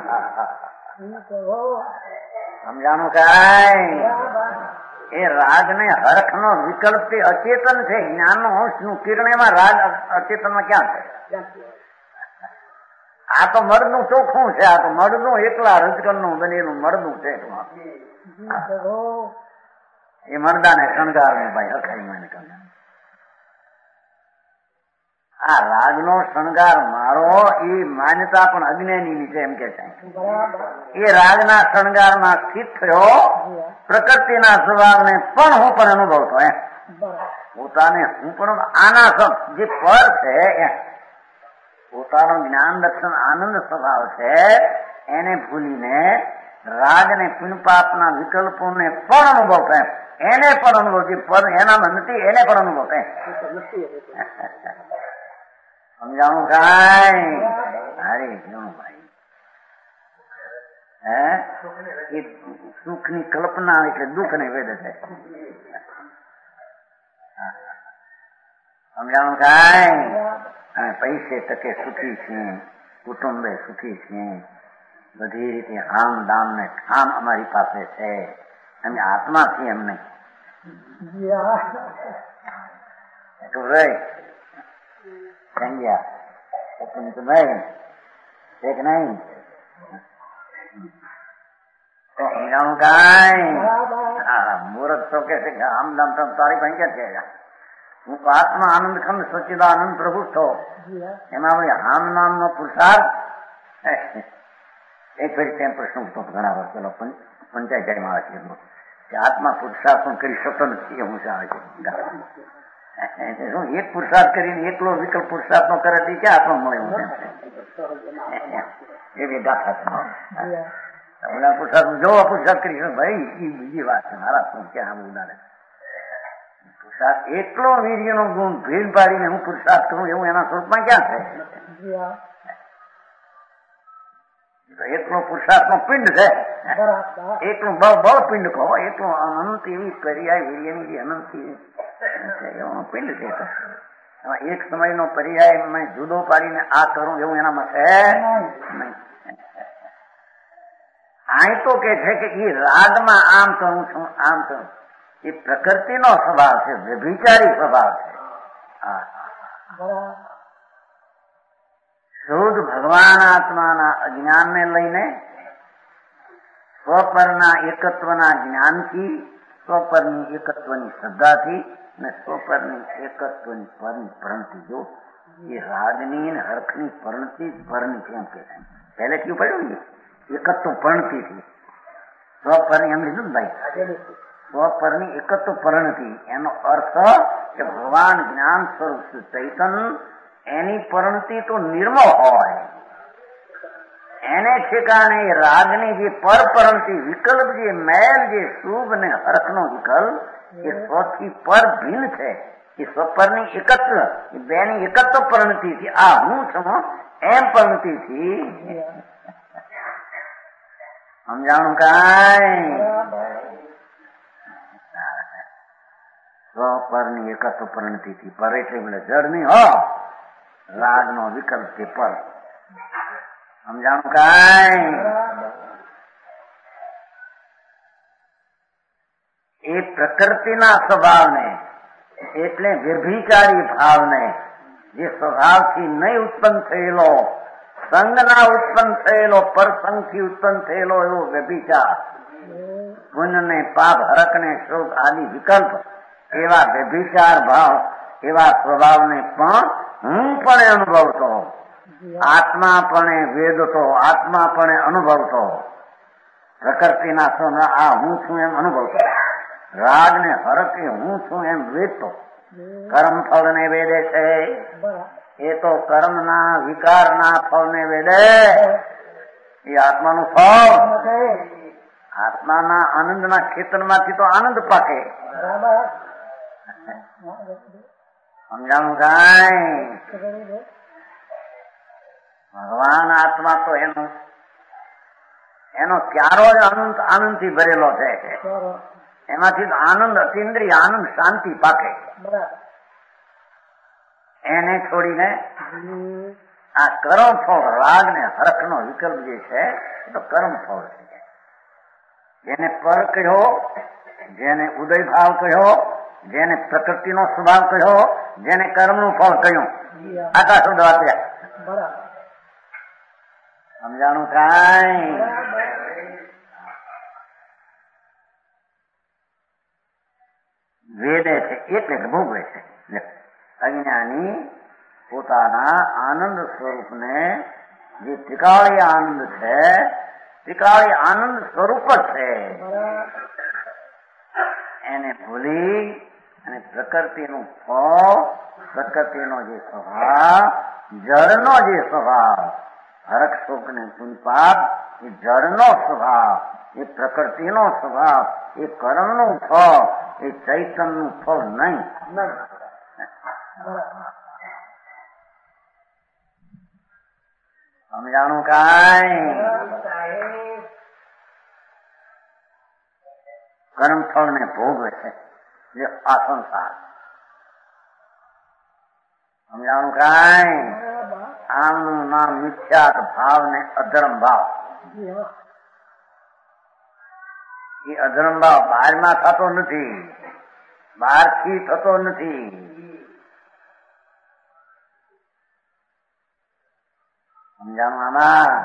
સમજાણું કાંઈ? એ રાગ ને હરખ નો વિકલ્પ તે અચેતન છે. જ્ઞાન નો અંશ નું કિરણ એમાં રાગ અચેતનમાં ક્યાં છે? આ તો મળનું ચોખ્ખું છે. આ તો મળનું એકલા રજકન નું બનેલું મળનું છે. એ મરદાને શણગાર ને ભાઈ હરખાઈ માં નીકળે. આ રાગનો શણગાર મારો એ માન્યતા પણ અજ્ઞાની છે એમ કે છે. એ રાગના શણગારમાં સ્થિત થયો પ્રકૃતિના સ્વભાવને પણ હું પણ અનુભવતો એમ. પોતાને હું પણ આના સબ જે પર છે એમ પોતાનો જ્ઞાન દર્શન આનંદ સ્વભાવ છે એને ભૂલીને રાગને પુણ્યપાપના વિકલ્પોને પણ અનુભવ થાય, એને પણ અનુભવ છે, પણ એનામાં નથી, એને પણ અનુભવ થાય. સમજાણું કાંઈ? અરે ભાઈ, એ સુખની કલ્પના એટલે દુઃખ ને વેદ છે. સમજાણું કાંઈ? અને પૈસે તકે સુખી છીએ, કુટુંબે સુખી છીએ, બધી રીતે આમ દામ ને ઠામ અમારી પાસે છે, અમે આત્મા છીએ. એમને એટલું રહી સમજ્યા ભાઈ એક નહીં તો સમજાણું કાંઈ? મૂર્ખ તો કે છે કે આમ દામ તારી પાસે ક્યાં છે? હું તો આત્મા આનંદ ખંડ સચ્ચિદાનંદ પ્રભુ છો. એમાં ભાઈ આમ નામનો પુરુષાર્થ એક ફરી તેમ પ્રશ્ન તો ઘણા વર્ષ પેલો પંચાયતમાં આવે છે કે આત્મા પુરુષાર્થ પણ કરી શકતો નથી. એવું આવે છે શું એક પુરુષાર્થ કરીને એકલો વિકલ્પ પુરુષાર્થ નો કરે તે ક્યાં આત્મા મળે? એવી ગાથા છે. પુરુષાર્થ જોવા પુરુષાર્થ કરી શકે ભાઈ, એ બીજી વાત છે. મારા શું ક્યાં ઉદાહરણ પુરુષાર્થ એકલો વીર્યનો ગુણ ભેદ પાડીને હું પુરુષાર્થ કરું એવું એના સ્વરૂપમાં ક્યાં છે? એકલો પુરુષાર્થ નો પિંડ છે, એકલું બળ પિંડ કહો, એકલું અનંત એવી પર્યાય વીર્યની જે અનંત એવો પિંડ છે. એક સમયનો પર્યાય મેં જુદો પાડીને આ કરું એવું એનામાં છે નહીં. અહીં તો કે છે કે એ રાગમાં આમ કરું છું આમ કરું, એ પ્રકૃતિનો સ્વભાવ છે, વ્યભિચારી સ્વભાવ છે. શુદ્ધ ભગવાન આત્માના અજ્ઞાનને લઈને સ્વપરના એકત્વના જ્ઞાનથી, સ્વપરની એકત્વની શ્રદ્ધાથી અને સ્વપરની એકત્વની પરની પ્રણતિ, જો એ રાગની અને હરખની પ્રણતિ પરની કેમ કે પહેલે કયું પડ્યું ને એકત્વ પ્રણતિથી સ્વપરની એમ લીધું ને ભાઈ, સ્વપરની એકત્વ પ્રણતિ એનો અર્થ કે ભગવાન જ્ઞાન સ્વરૂપ ચૈતન એની પરિણતિ તો નિર્મળ હોય, એને ઠેકાણે રાગની જે પરપરણતિ વિકલ્પ, જે મેલ, જે શુભ ને હરખનો વિકલ્પ એ સ્વથી પર ભિન્ન છે. એ સ્વપરની એકત્વ, એ બેની એકત્વ પરિણતિથી આ હું છું એમ પરિણતિથી સમજાણું કાંઈ? સ્વપરની એકત્વ પરિણતિથી પર એટલે જડ નહીં હો, રાગનો વિકલ્પ તે પર. સમજાણું કાંઈ? એ પ્રકૃતિના સ્વભાવને એટલે વ્યભિચારી ભાવને, જે સ્વભાવથી નહીં ઉત્પન્ન થયેલો, સંગના ઉત્પન્ન થયેલો, પરસંગથી ઉત્પન્ન થયેલો એવો વ્યભિચાર, પુણ્ય ને પાપ, હરક ને શોક આદિ વિકલ્પ, એવા વ્યભિચાર ભાવ, એવા સ્વભાવને પણ હું પણ અનુભવતો, આત્મા પણ વેદતો, આત્મા પણ અનુભવતો, પ્રકૃતિના સ્વભાવ આ હું છું એમ અનુભવતો, રાગ ને હરક હું છું એમ વેદતો. કર્મ ફળ ને વેદે છે, એ તો કર્મના વિકારના ફળને વેદે, એ આત્માનું ફળ. આત્માના આનંદના ખેતરમાંથી તો આનંદ પાકે. સમજાણું કાંઈ? ભગવાન આત્મા તો એનો ક્યારો જ આનંદથી ભરેલો છે, એમાંથી આનંદ, અતિન્દ્રિય આનંદ, શાંતિ પાકે. એને છોડીને આ કર્મ ફળ, રાગ ને હરખ નો વિકલ્પ જે છે એ તો કર્મ ફળ છે. જેને પર કહ્યો, જેને ઉદય ભાવ કહ્યો, જેને પ્રકૃતિનો સ્વભાવ કહ્યો, જેને કર્મનું ફળ કહ્યું, આટલા શબ્દ વાપર્યા. સમજાણું કાંઈ? વેદે છે એટલે ભોગવે છે. અજ્ઞાની પોતાના આનંદ સ્વરૂપને, જે ત્રિકાળી આનંદ છે, ત્રિકાળી આનંદ સ્વરૂપ જ છે, એને ભૂલી અને પ્રકૃતિનું ફળ, પ્રકૃતિનો જે સ્વભાવ, જળનો જે સ્વભાવ, હરખ શોક ને પુણ્ય પાપ એ જળનો સ્વભાવ, એ પ્રકૃતિનો સ્વભાવ, એ કર્મનું ફળ, એ ચૈતન્યનું ફળ નહીં. સમજાણું કાંઈ? કર્મફળ ને ભોગવે છે જે આ સંસાર. સમજાણું કાંઈ? આમનું નામ મિથ્યાત ભાવ ને અધર્મ ભાવ. એ અધર્મ ભાવ બહારમાં થતો નથી, બહારથી થતો નથી. સમજાણું આમાં?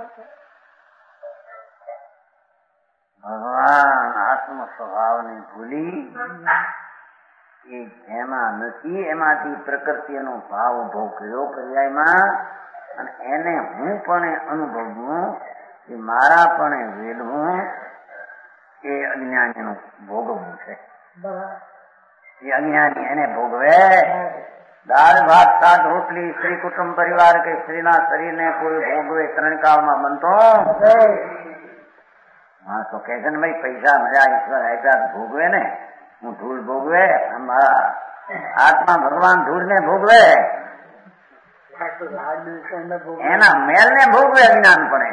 ભગવાન આત્મ સ્વભાવને ભૂલી એ જેમાં નથી એમાંથી પ્રકૃતિનો ભાવ ઉભો કર્યો પર્યાયમાં, અને એને હું પણ અનુભવવું, એ મારા પણ વેલવું, એ અજ્ઞાનીનું ભોગવવું છે. એ અજ્ઞાની એને ભોગવે. દાળ ભાત શાક રોટલી સ્ત્રી કુટુંબ પરિવાર કે સ્ત્રીના શરીરને કોઈ ભોગવે ત્રણ કાળમાં બનતો. માણસો કહે છે ને ભાઈ પૈસા મજા ઈશ્વર આપ્યા ભોગવે ને, હું ધૂળ ભોગવે, મારા આત્મા ભગવાન ધૂળ ને ભોગવે, એના મેલ ને ભોગવે અજ્ઞાનપણે.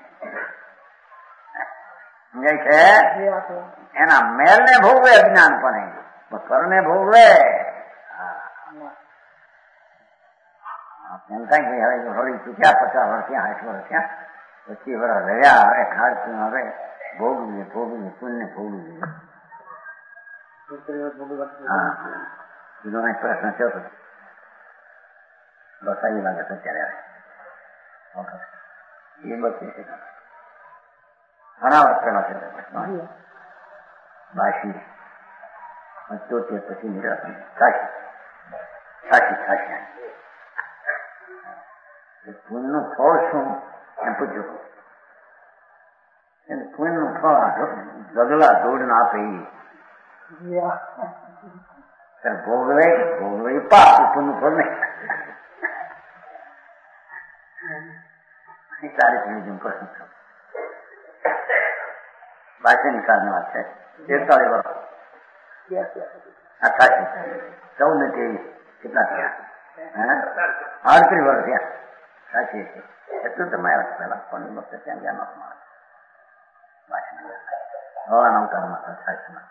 સમજાય છે? એના મેલ ને ભોગવે અજ્ઞાનપણે, કર ને ભોગવે. એમ થાય કે હવે થોડી ચૂક્યા 50 વર્ષ ત્યાં 8 વર્ષ ત્યાં 25 વર્ષ રહ્યા, હવે ખાડશું, હવે ભોગવીએ પુણ્ય ભોગવીએ. હા, બીજો એક પ્રશ્ન થયો હતો, બસ આવી લાગે છે અત્યારે. એ બધી ઘણા વર્ષ પહેલા છે બાશી 75 પછી નિરાશન સાચી પુણ્યનું ફળ શું એમ પૂછ્યું. પુણ્યનું ફળ જગલા દોડ ના આપે ભોગવે પાપ, પુણ્યનું ફળ નહીં. તારીખ પ્રશ્ન થયો બાકી કાળની વાત છે. 43 વર્ષ 14 ને 23 કેટલા થયા? 38 વર્ષ થયા. સાચી છે. એટલું તો મારા પહેલા 15 વખતે ત્યાં ગયા નહોતા. હવાના ઉતારમાં સાચીમાં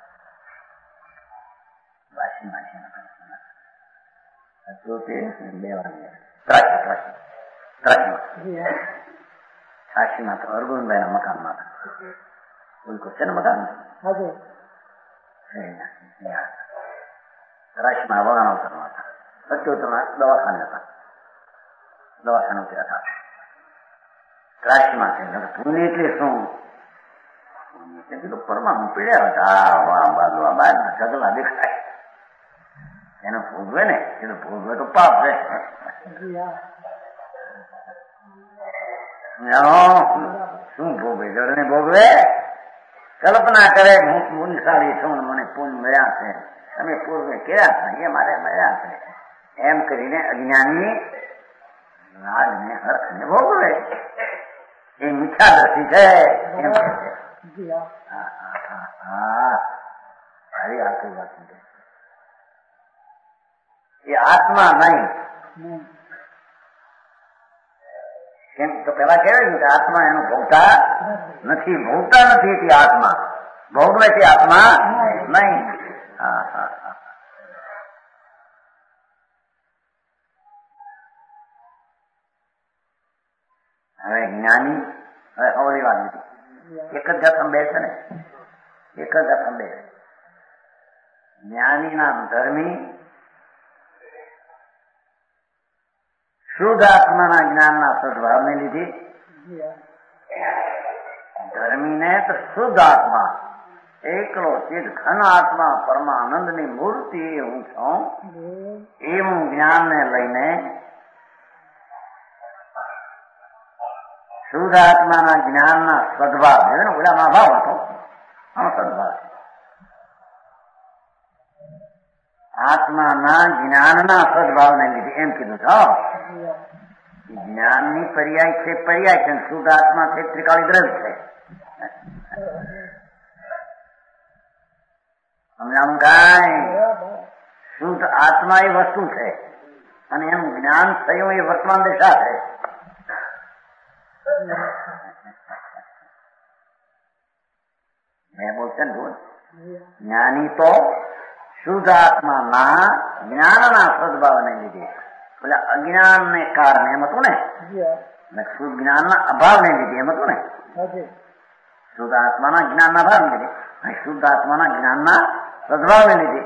સાચીમાં તો અરગુનભાઈ ના મકાનમાં હતા. છે ને મકાન રાશીમાં હવાના ઉતારમાં હતા. સત્યોતરમાં દવાખાને હતા. દવાખાને ઉતર્યા હતા. રાશીમાં પુણ્ય એટલે શું? પરમાણુ પીડ્યા હતા. બહારના ઢગલા દેખાય, એને ભોગવે ને, એને ભોગવે તો પાપ છે. શું ભોગવે? જળને ભોગવે. કલ્પના કરે હું પુણ્યશાળી છું, મને પુણ્ય મળ્યા છે, તમે પૂર્વે કર્યા છે, એ મારે મળ્યા છે, એમ કરીને અજ્ઞાની લાડને હર્ષને ભોગવે. એ મીઠા દ્રષ્ટિ છે એમ કે છે. સારી આખી વાત છે. એ આત્મા નહીં. કેમ તો પેલા કહેવાય કે આત્મા એનું ભોગતા નથી તે આત્મા ભોગવે તે આત્મા નહીં. હવે જ્ઞાની, હવે અવળી વાત નથી. એક જ જથમ બે છે ને, એક જ જથમ બે. જ્ઞાની ના ધર્મી શુદ્ધ આત્માના જ્ઞાનના સદભાવને લીધે, ધર્મીને તો શુદ્ધ આત્મા એકલો ચિદ ઘન આત્મા પરમાનંદની મૂર્તિ હું છું એવું જ્ઞાનને લઈને શુદ્ધ આત્માના જ્ઞાનના સદભાવ, ઓલામાં ભાવ હતો, આનો સદભાવ છે. આત્માના જ્ઞાનના સદભાવને લીધે એમ કીધું છો. જ્ઞાનની પર્યાય છે પર્યાય છે, શુદ્ધ આત્મા છે ત્રિકાળી દ્રવ્ય છે. સમજાણું કાંઈ? શુદ્ધ આત્મા એ વસ્તુ છે અને એમ જ્ઞાન થયું એ વર્તમાન દિશા છે. બોલશે ને બોલ. જ્ઞાની તો શુદ્ધ આત્માના જ્ઞાનના સદભાવને લીધે પેલા અજ્ઞાનને કારણે એમ હતું ને, શુદ્ધ જ્ઞાનના અભાવને લીધે એમ હતું ને, શુદ્ધ આત્માના જ્ઞાનના અભાવને લીધે, શુદ્ધ આત્માના જ્ઞાનના સદભાવને લીધે.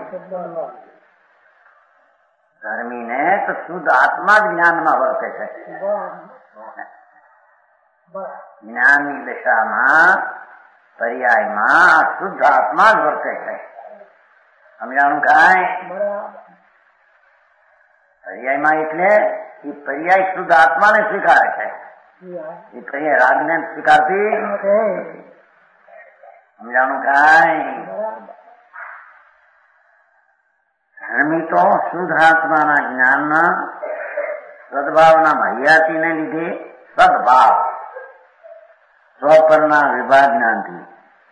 ધર્મીને તો શુદ્ધ આત્મા જ જ્ઞાનમાં વર્તે છે. જ્ઞાનની દિશામાં પર્યાયમાં શુદ્ધ આત્મા જ વર્તે છે. સમજાણું કાંઈ? પર્યાયમાં એટલે એ પર્યાય શુદ્ધ આત્માને સ્વીકારે છે, એ પર્યાય રાગને સ્વીકારતી. સમજાણું કાંઈ? ધર્મી તો શુદ્ધ આત્માના જ્ઞાનના સદભાવના હૈયાતીને લીધે સદભાવ સ્વપરના વિભાગ જ્ઞાનથી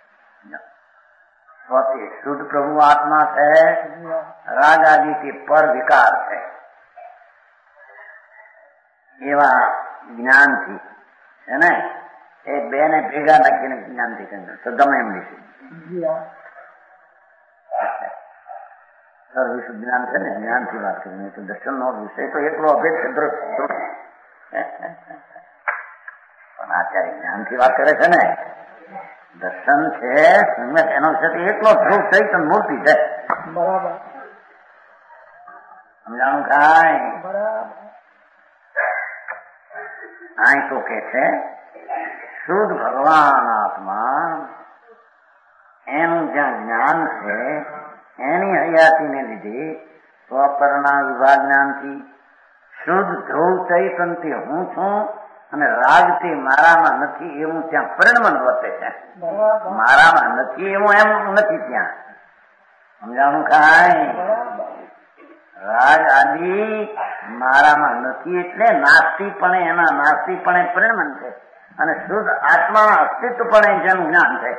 સ્વથી શુદ્ધ પ્રભુ આત્મા છે, રાગ આદિથી પર વિકાર છે એવા જ્ઞાનથી છે ને, એ બે ને ભેગા નાખીને જ્ઞાનથી કહ્યું તો ગમે એમ લીધું. સર્વવિશુદ્ધ જ્ઞાન છે ને, જ્ઞાનથી વાત કરીને તો દર્શન નો વિષય તો એકલો અભેદ છે. પણ આચાર્ય જ્ઞાનથી વાત કરે છે ને, દર્શન છે સમ્યક એનો છે એકલો ધ્રુવ ચૈતન મૂર્તિ છે. બરાબર. સમજાણું કાંઈ? અહીં તો કે છે શુદ્ધ ભગવાન આત્મા એનું જ્યાં જ્ઞાન છે એની હયાતીને લીધે સ્વપરના વિભાગ જ્ઞાનથી શુદ્ધ ધ્રુવ ચૈતનથી હું છું અને રાજથી મારામાં નથી એવું ત્યાં પરિણમન વર્તે છે. મારામાં નથી એવું એમ નથી ત્યાં. સમજાણું કાંઈ? રાજ આદિ મારામાં નથી એટલે નાસ્તિકપણે, એના નાસ્તિકપણે પરિણમન છે અને શુદ્ધ આત્માના અસ્તિત્વપણે જેનું જ્ઞાન છે.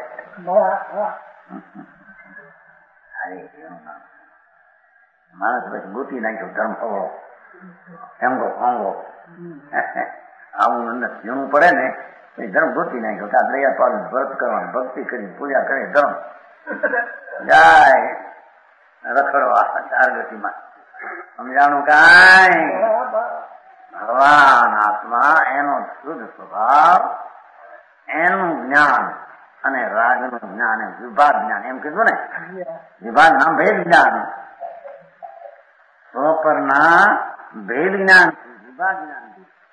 માણસ પછી ગોતી નાખ્યો ધર્મ હોવો એંગો હોંગો આવું અંદર જણવું પડે ને એ ધર્મ ગોતી નાખ્યો. આ દયા પાડું, વ્રત કરવાનું, ભક્તિ કરી, પૂજા કરે, ધર્મ જાય રખડવા ચાર ગતિમાં. સમજાણું કાંઈ? ભગવાન આત્મા એનો શુદ્ધ સ્વભાવ, એનું જ્ઞાન અને રાગનું જ્ઞાન, વિભાગ જ્ઞાન એમ કીધું ને, વિભાગ નામ ભેદ જ્ઞાન, સ્વપરના ભેદ જ્ઞાન, વિભાગ જ્ઞાન.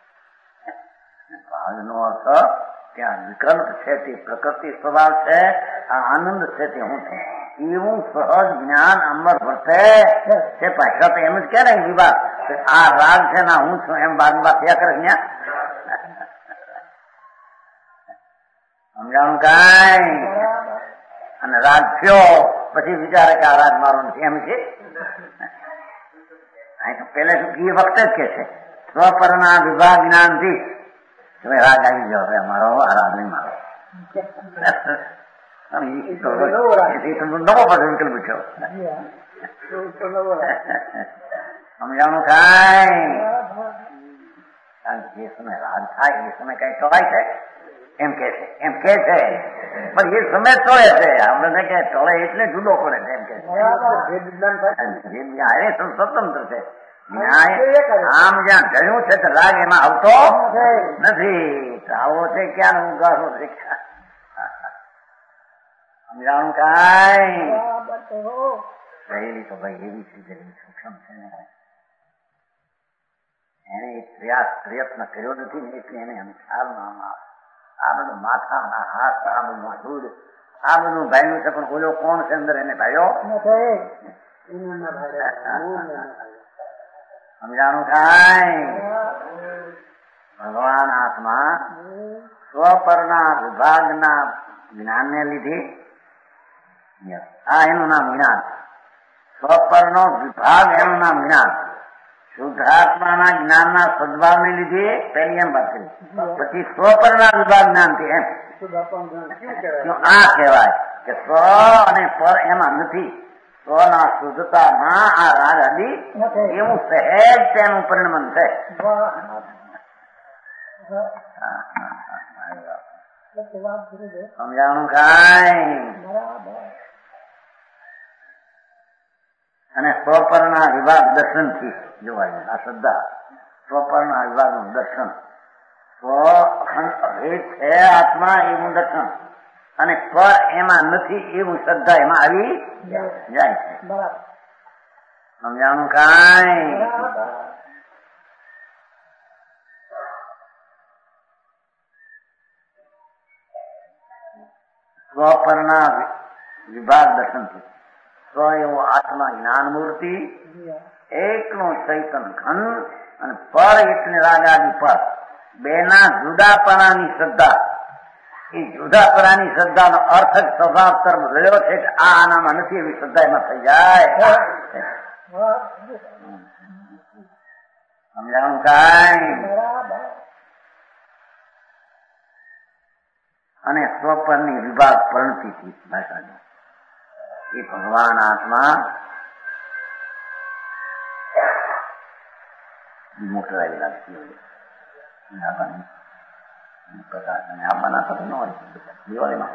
ભાગનો અર્થ ત્યાં વિકલ્પ છે તે પ્રકૃતિ સ્વભાવ છે, આ આનંદ છે તે હું છું એવું સહજ જ્ઞાન અમર વર્તે છે. પાછા તો એમ જ કે ને વિભાગ આ રાગ છે ના હું છું એમ બાદ થયા કરે ત્યાં. સમજાણું કાંઈ? અને રાગ થયો પછી વિચારે કે આ રાગ મારો નથી એમ છે. અહીં તો પેલે એ વખતે જ કે છે સ્વપરના વિભાગ જ્ઞાનથી તમે રાગ આવી જાઓ, હવે મારો આ રાગ નહીં મારો. નવો પાછો વિકલ્પ પૂછ્યો. સમજાણું કાંઈ? કારણ કે જે સમય રાગ થાય એ સમય કઈ ટોળાય છે એમ કે છે, એમ કે છે પણ એ સમય ટોળે છે. આપણે કે ટોળે એટલે જુદો પડે છે એમ કે સ્વતંત્ર છે. આમ જ્યાં ગયું છે તો રાગ એમાં આવતો નથી. આવો છે ક્યાં ઉગાડો છે. સમજાણું કાંઈ? શૈલી તો ભાઈ એવી છે સૂક્ષ્મ છે ને, એને પ્રયત્ન કર્યો નથી ને એટલે એને ખ્યાલમાં આ બધું માથાના હાથ, આ બધું દૂધ, આ બધું ભાઈનું છે પણ ઓલો કોણ છે અંદર એને ભાઈઓ. સમજાણું કાંઈ? ભગવાન આત્મા સ્વપરના વિભાગના જ્ઞાનને લીધે આ એનું નામ જ્ઞાન. સ્વપરનો વિભાગ એનું નામ જ્ઞાન. શુદ્ધાત્માના જ્ઞાનના સદભાવને લીધે પહેલી એમ વાત કરી, પછી સ્વપરના વિભાગ જ્ઞાનથી એમ આ કહેવાય કે સ્વ અને પર એમાં નથી. સ્વના શુદ્ધતામાં આ રાગ આદિ એવું સહેજ તેનું પરિણમન થાય. સમજાણું કાંઈ? અને સ્વપરના વિભાગ દર્શન થી જોવાય. આ શ્રદ્ધા સ્વપરના વિભાગ નું દર્શન, સ્વ અખંડ છે આત્મા એવું દર્શન, અને પર એમાં નથી એવું શ્રદ્ધા એમાં આવી જાય છે. સમજાણું કાંઈ? સ્વપરના વિભાગ દર્શનથી સ્વ એવો આત્મા જ્ઞાન મૂર્તિ, એકનો ચૈતન ઘન, અને પર એટલે રાગાદી પર બેના જુદાપણાની શ્રદ્ધા. એ જુદાપણાની શ્રદ્ધાનો અર્થ જ સ્વભાવ તરફ રહ્યો છે કે આ આનામાં નથી એવી શ્રદ્ધા એમાં થઈ જાય. સમજાણું કાંઈ? અને સ્વપરની વિભાગ પ્રણતિથી ભાષાની એ ભગવાન આત્મા મોકલાવી લાગતી હોય. આપવાના થતો ન હોય, દિવાળીમાં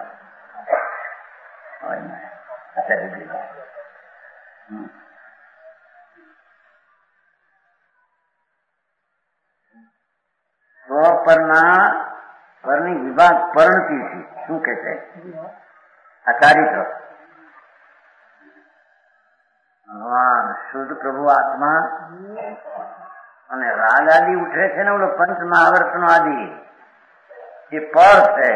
હોય અત્યારે સ્વપરના પરની વિભાગ પરણતીથી શું કે છે? આ ચારિત્ર ભગવાન શુદ્ધ પ્રભુ આત્મા અને રાગ આદિ ઉઠે છે ને, ઓલો પંચ મહાવર્તનો આદિ એ પર છે.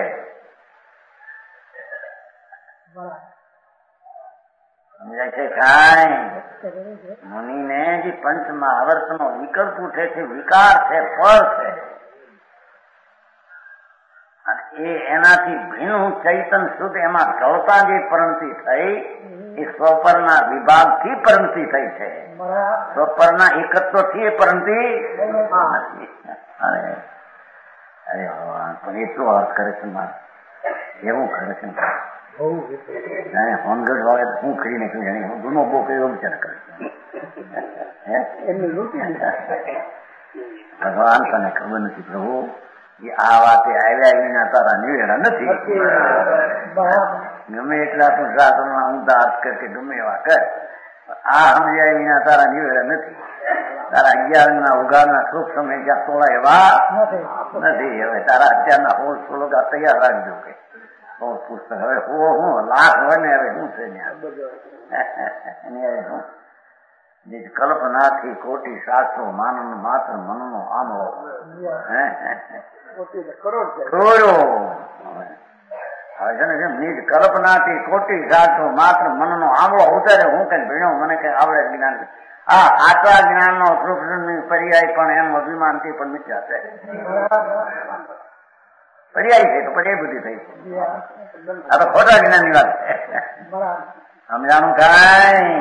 સમજાય છે કાંઈ? મુનિને જે પંચ મહાવર્તનો વિકલ્પ ઉઠે છે, વિકાર છે, પર છે, એ એનાથી ભીનું ચૈતન શુદ્ધ એમાં ઢળતા જે પરણતી થઈ એ સ્વપરના વિભાગથી પરણતી થઈ છે. સ્વપરના એકત્વથી એ પરણતી નથી. અરે ભગવાન પણ એટલો અર્થ કરે છે મારે, એવું કરે છે હોનગઢ વાળે હું કરી નાખ્યું, હું ગુનો બહુ કર્યો વિચાર કરે છે. ભગવાન તને ખબર નથી પ્રભુ, આ વાતે આવ્યા વિના તારા નિવેડા નથી. ગમે એટલા તું શાસ્ત્રમાં ઊંધા અર્થ કર કે ગમે એવા કર, આ સમજાય વિના તારા નિવેડા નથી. તારા 11 ના ઉગાડના સુખ સમય જ્યાં તોળા એવા નથી. હવે તારા અત્યારના 16 તૈયાર રાખજો કે પુસ્તક હવે હું લાખ હોય ને હવે શું છે નિજ કલ્પનાથી કોટી શાસ્ત્રો માનવ માત્ર મનનો આમળો ખોરો. હવે છે ને નિજ કલ્પનાથી કોટી શાસ્ત્રો માત્ર મનનો આમળો ઉતારે. હું કઈ ભણ્યો, મને કઈ આવડે જ્ઞાન. હા, આટલા જ્ઞાન નો સૂક્ષ્મ પર્યાય પણ એમ અભિમાનથી પણ મિથ્યા છે. પર્યાય છે તો પર્યાય બુદ્ધિ થઈ છે. આ તો ખોટા જ્ઞાન ની વાત છે. સમજાણું કાંઈ?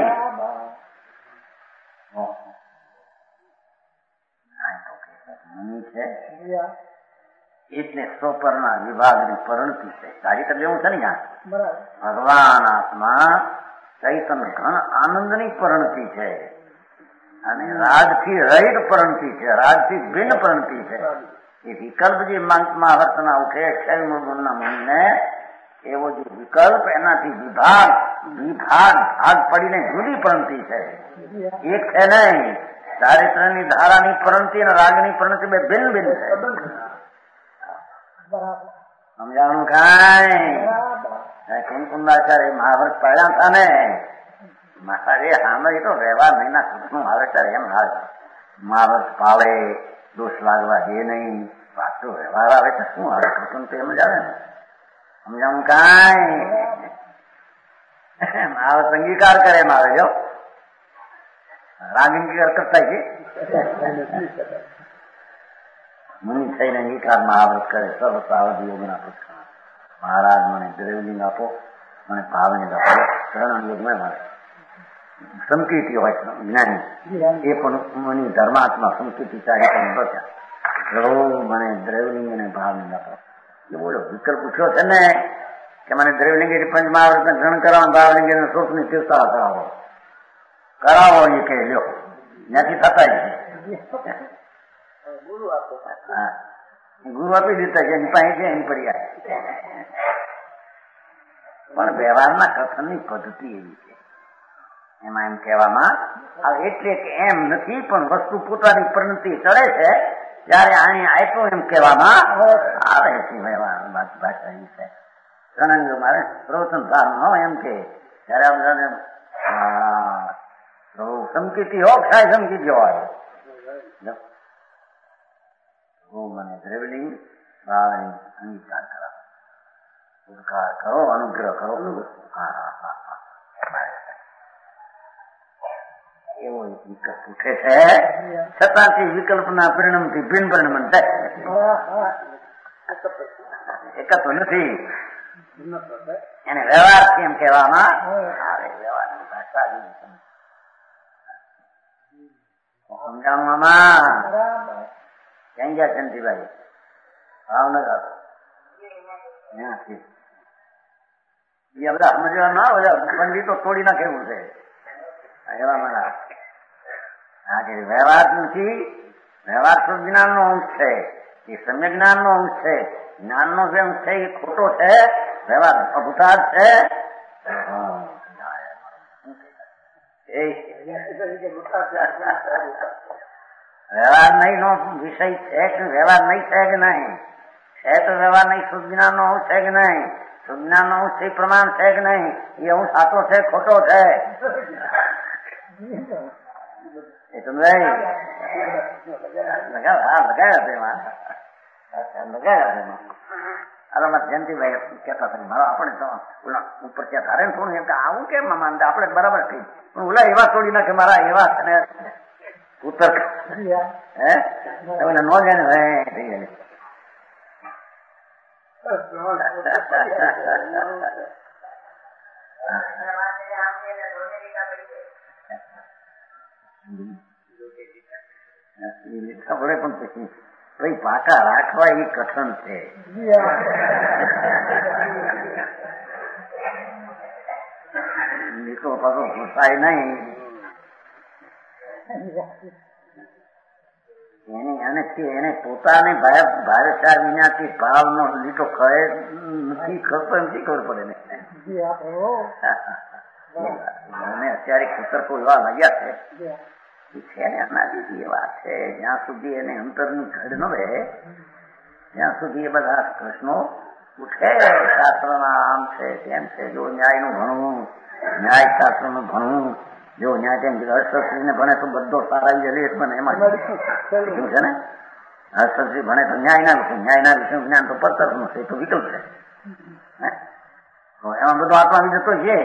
છે એટલે સ્વપરના વિભાગની પરણતી છે. તારી તક એવું છે ને યાર, ભગવાન આત્મા ચૈતન ઘણ આનંદની પરણતી છે, અને રાગથી રહિત પરણતી છે, રાગથી ભિન્ન પરણતી છે. એ વિકલ્પ જે મંચમાં વર્તના ઉઠે ક્ષય ગુણના મનને, એવો જે વિકલ્પ એનાથી વિભાગ ભાગ પડીને જુદી પરણતી છે. એક છે નહીં, ચારિત્રની ધારાની પરણતી અને રાગની પરણતી બે ભિન્ન ભિન્ન છે. સમજાણું કાંઈ? કુંકુંદાચાર્ય મહાભારત પાડ્યા હતા ને, મહારાજે સાંભળી તો વ્યવહાર મહિના સુખનું આવે ત્યારે એમ હાલ મહાભારત પાળે દોષ લાગવા દે નહીં, પાછો વ્યવહાર આવે તો શું આવે? કુટુંબ તો એમ જ આવે ને. સમજાણું કાંઈ? મહાભારત અંગીકાર કરે એમ આવે જો, રાગ અંગીકાર કરતા છે. મુનિ થઈને અંગીકાર મહાવ્રત કરે. સર્વ સાવધ યોગના પુસ્તક મહારાજ મને દ્રવ્યલિંગ આપો, મને ભાવલિંગ આપો, શરણ યોગ મેં મારે સંકિતિ હોય જ્ઞાની એ પણ ધર્માત્મા સંકિતિચારી પણ બચ્યા. મને દ્રવ્યલિંગ અને ભાવલિંગ આપો એ બોલો વિકલ્પ પૂછ્યો છે ને કે મને દ્રવ્યલિંગ પંચમહાવૃત ગ્રહણ કરાવો, ભાવલિંગ શોકની તીર્થા કરાવો એ કે લ્યો ત્યાંથી થતા ગુરુ આપી દીધા છે એની પાસે છે એની પર્યાય. પણ વ્યવહારના કથનની પદ્ધતિ એવી છે, એમાં એમ કહેવામાં એટલે કે એમ નથી પણ વસ્તુ પોતાની પરિણતિ ચડે છે ત્યારે આને આપ્યું એમ કહેવામાં આવે છે. વ્યવહાર ભાષા એવી છે. ઘણા મારે પ્રવચન સારું એમ કે જયારે સમકીતી હો ક્ષાય સમકીતી હોય મને દ્રવ્યલિંગ ભાવલિંગ અંગીકાર કરો, ઉદ્ધાર કરો, અનુગ્રહ કરો. એવો વિકલ્પ ઉઠે છે છતાંથી વિકલ્પના પરિણામથી ભિન્ન પરિણામ થાય. એક તો નથી એને વ્યવહાર કેમ કહેવામાં આવે. વ્યવહારની ભાષા સમજાણું આમાં ક્યાં ગયા ચંદીભાઈ? ભાવનગર એ બધા સમજવા ના બધા પંડિતો તોડી નાખે એવું છે. એવા મારા હા કે વ્યવહાર નથી, વ્યવહાર તો જ્ઞાન નો અંશ છે, એ સમ્યક જ્ઞાન નો અંશ છે. જ્ઞાન નો જે અંશ છે એ ખોટો છે, વ્યવહાર અભૂતાર્થ છે. વ્યવહાર નહીં નો વિષય છે કે વ્યવહાર નહીં છે કે નહીં છે તો વ્યવહાર નહીં શુદ્ધ નો અંશ છે કે નહીં, શુદ્ધ નો અંશ એ પ્રમાણ છે કે નહીં, એ અંશ સાચો છે ખોટો છે એ સમજાય. લગાવ્યા તેમાં જયંતિભાઈ કહેતા હતા મારો આપણે તો ઉપર ત્યાં ધારે થોડું એમ કે આવું કેમ માનતા આપણે બરાબર થઈ પણ ઓલા એવા તોડી નાખે મારા એવા અને ઉત્તર હે તમને ન જાણે થઈ ગયેલી. ખબર પણ પછી ભાઈ પાકા રાખવા એ કઠણ છે. લીટો પાછો ઘૂસાય નહીં એને પોતાને ભાષા વિનાથી ભાવનો લીટો ખરે નથી ખરતો એમ ખબર પડે ને. મને અત્યારે કુતરકો એવા લાગ્યા છે એને અનાદિથી એ વાત છે જ્યાં સુધી એને અંતરની ઘડ ન રહે ત્યાં સુધી એ બધા પ્રશ્નો ઉઠે. શાસ્ત્રના આમ છે તેમ છે. જો ન્યાયનું ભણવું, ન્યાય શાસ્ત્રનું ભણવું, જો ન્યાય તેમ અર્થશાસ્ત્રીને ભણે તો બધો સારા લેખ બને એમાં શું છે ને. અર્થશાસ્ત્રી ભણે તો ન્યાયના વિષય જ્ઞાન તો પરતરફનું છે, એ તો વિકલ્પ છે. એમાં બધો આત્મા વિજય તો છે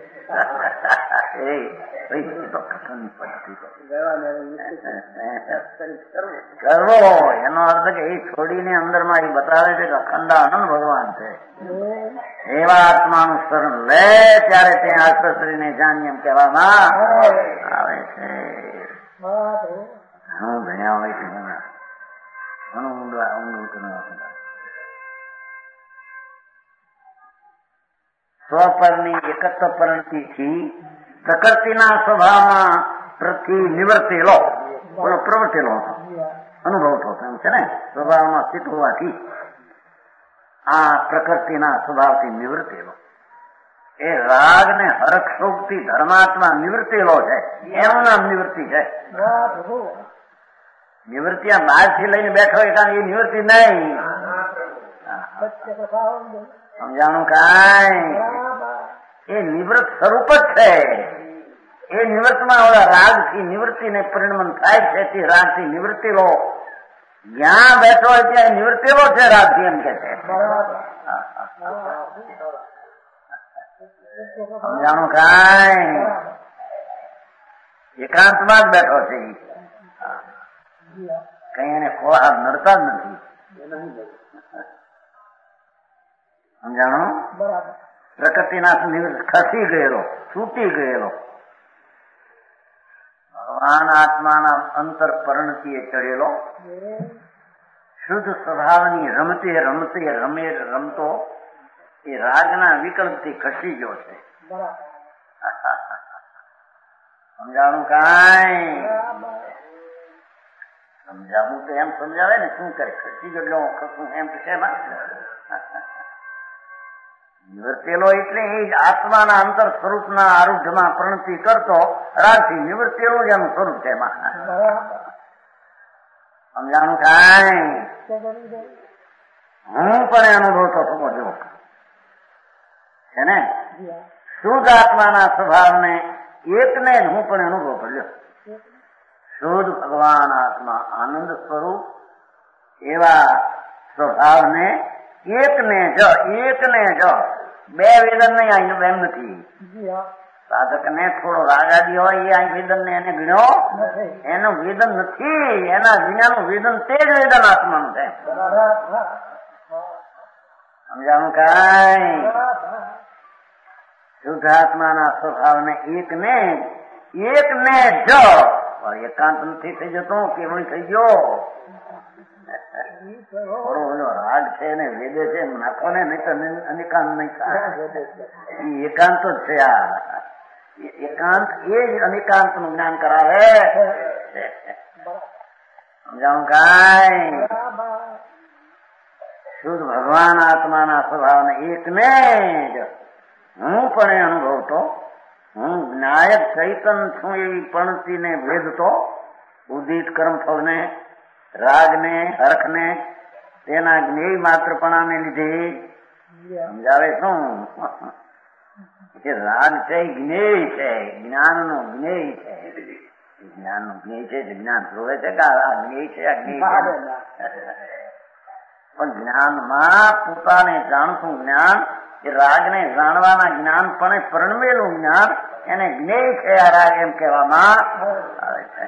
કરવો એનો અર્થ કે એ છોડીને અંદર માં એ બતાવે છે કે અખંડ આનંદ ભગવાન છે. એવા આત્માનું શરણ લે ત્યારે તે આશ્રયને જાણી એમ કહેવામાં આવે છે. ઘણું ભણ્યા હોય છે, ઘણું ઊંડું કરવા સ્વપરની એકત્વ પરિણતિથી પ્રકૃતિના સ્વભાવમાં પ્રતિ નિવર્તેલો બોલો પ્રવર્તેલો હતો, અનુભવ થતો એમ છે ને. સ્વભાવમાં સ્થિત હોવાથી આ પ્રકૃતિના સ્વભાવથી નિવૃત્તેલો એ રાગ ને હરખ શોકથી ધર્માત્મા નિવૃત્તેલો છે. એનું નામ નિવૃત્તિ છે. નિવૃત્તિ આ બહારથી લઈને બેઠો એ કારણ એ નિવૃત્તિ નહીં. સમજાણું કાંઈ? એ નિવૃત્ત સ્વરૂપ જ છે. એ નિવૃત્તમાં ઓલા રાગથી નિવૃત્તિને પરિણમન થાય છે. તે રાગથી નિવૃત્તિલો જ્યાં બેઠો હોય ત્યાં નિવૃત્તિલો છે રાગથી એમ કે છે. સમજાણું કાંઈ? એકાંતમાં જ બેઠો છે. કઈ એને ખોળા નડતા જ નથી. સમજાણું? પ્રકૃતિના ખસી ગયેલો, છૂટી ગયેલો ભગવાન આત્માના અંતર પરણતીએ ચડેલો શુદ્ધ સ્વભાવની રમતો એ રાગના વિકલ્પથી ખસી ગયો છે. સમજાણું કાંઈ? સમજાવું તો એમ સમજાવે ને, શું કરે? ખસી ગયો ખસું એમ છે. નિવર્તેલો એટલે એ આત્માના અંતર સ્વરૂપના આરૂઢમાં પ્રણતિ કરતો રાગથી નિવર્તેલું જ એનું સ્વરૂપ છે. સમજાણું કાંઈ? હું પણ અનુભવ તો સમજો છે ને. શુદ્ધ આત્માના સ્વભાવને એકને જ હું પણ અનુભવ કર્યો. શુદ્ધ ભગવાન આત્મા આનંદ સ્વરૂપ એવા સ્વભાવને એકને જ બે વેદન નહીં. અહીં એમ નથી. સાધક ને થોડો રાગાદી હોય એ અહીં વેદન ને એને ગણ્યો, એનું વેદન નથી. એના વિનાનું વેદન તે જ વેદન આત્માનું છે. સમજાણું કાંઈ? શુદ્ધ આત્માના સ્વભાવને એકને જ એકાંત નથી થઈ જતો, કેવળ થઈ ગયો. રાગ છે ને વેદે છે નાખો ને, નહીં તો અનેકાંત નહીં થાય. એકાંત જ છે. આ એકાંત એ જ અનેકાંત નું જ્ઞાન કરાવે. સમજાવું કાંઈ? શુદ્ધ ભગવાન આત્માના સ્વભાવને એકને જ હું પણ અનુભવતો, હું જ્ઞાયક ચૈતન છું એવી પણતીને ભેદતો, ઉદિત કર્મફળને, રાગને, હરખને તેના જ્ઞેય માત્રપણાને લીધે સમજાવે શું કે રાગ છે જ્ઞેય છે, જ્ઞાનનું જ્ઞેય છે. જ્ઞાનનું જ્ઞેય છે, જ્ઞાન જોવે છે કે આ જ્ઞેય છે, અજ્ઞેય છે. પણ જ્ઞાનમાં પોતાને જાણતું જ્ઞાન, એ રાગને જાણવાના જ્ઞાન પણ પરણવેલું જ્ઞાન, એને જ્ઞેય છે આ રાગ એમ કહેવામાં આવે છે.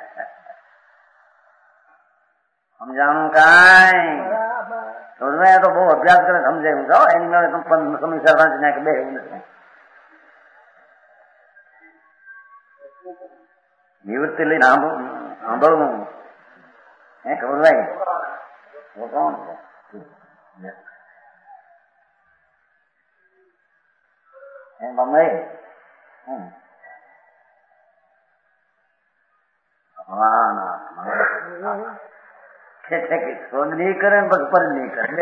સમજાણું કાંઈ? તો બહુ અભ્યાસ કરે સમજાયું જાઓ. એની મેળે સમયસર વાંચી નાખે બે એવું નથી. નિવૃત્તિ લઈને સાંભળવું હે ખબર ભાઈ? કોણ છે? એમ બંગાઈ શોધ નહીં કરે ને પછી પર નહીં કરે.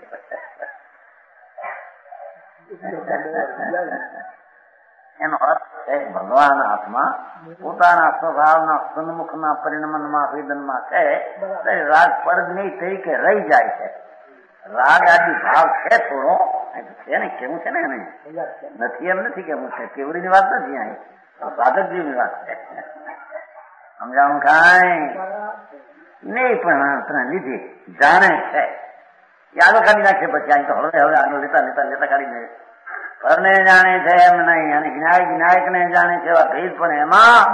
એનો અર્થ છે ભગવાન આત્મા પોતાના સ્વભાવના સન્મુખના પરિણમનમાં વેદનમાં છે. રાગ પરજ્ઞેય તરીકે રહી જાય છે. રાગ આદિ ભાવ છે થોડો છે ને, કેવું છે ને એને નથી એમ નથી કેવું છે. કેવડીની વાત નથી, અહીં સાધકજીની વાત છે. સમજાણું કાંઈ? નહીં પણ લીધી જાણે છે. એ આગળ કાઢી નાખે પછી અહીં તો હવે આગળ લેતા કાઢી દે. પરને જાણે છે એમ નહીં, અને જ્ઞાયક ને જાણે છે એવા ભેદ પણ એમાં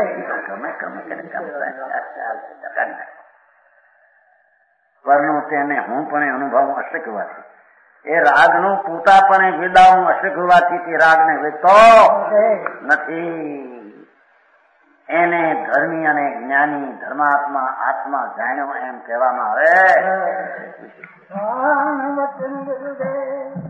પરનું તેને હું પણ અનુભવ અશક્ય હોવાથી, એ રાગનું પૂતાપણે વેદાવું અશક્ય હોવાથી તે રાગને વેચતો નથી. એને ધર્મી અને જ્ઞાની ધર્માત્મા આત્મા જાણ્યો એમ કહેવામાં આવે.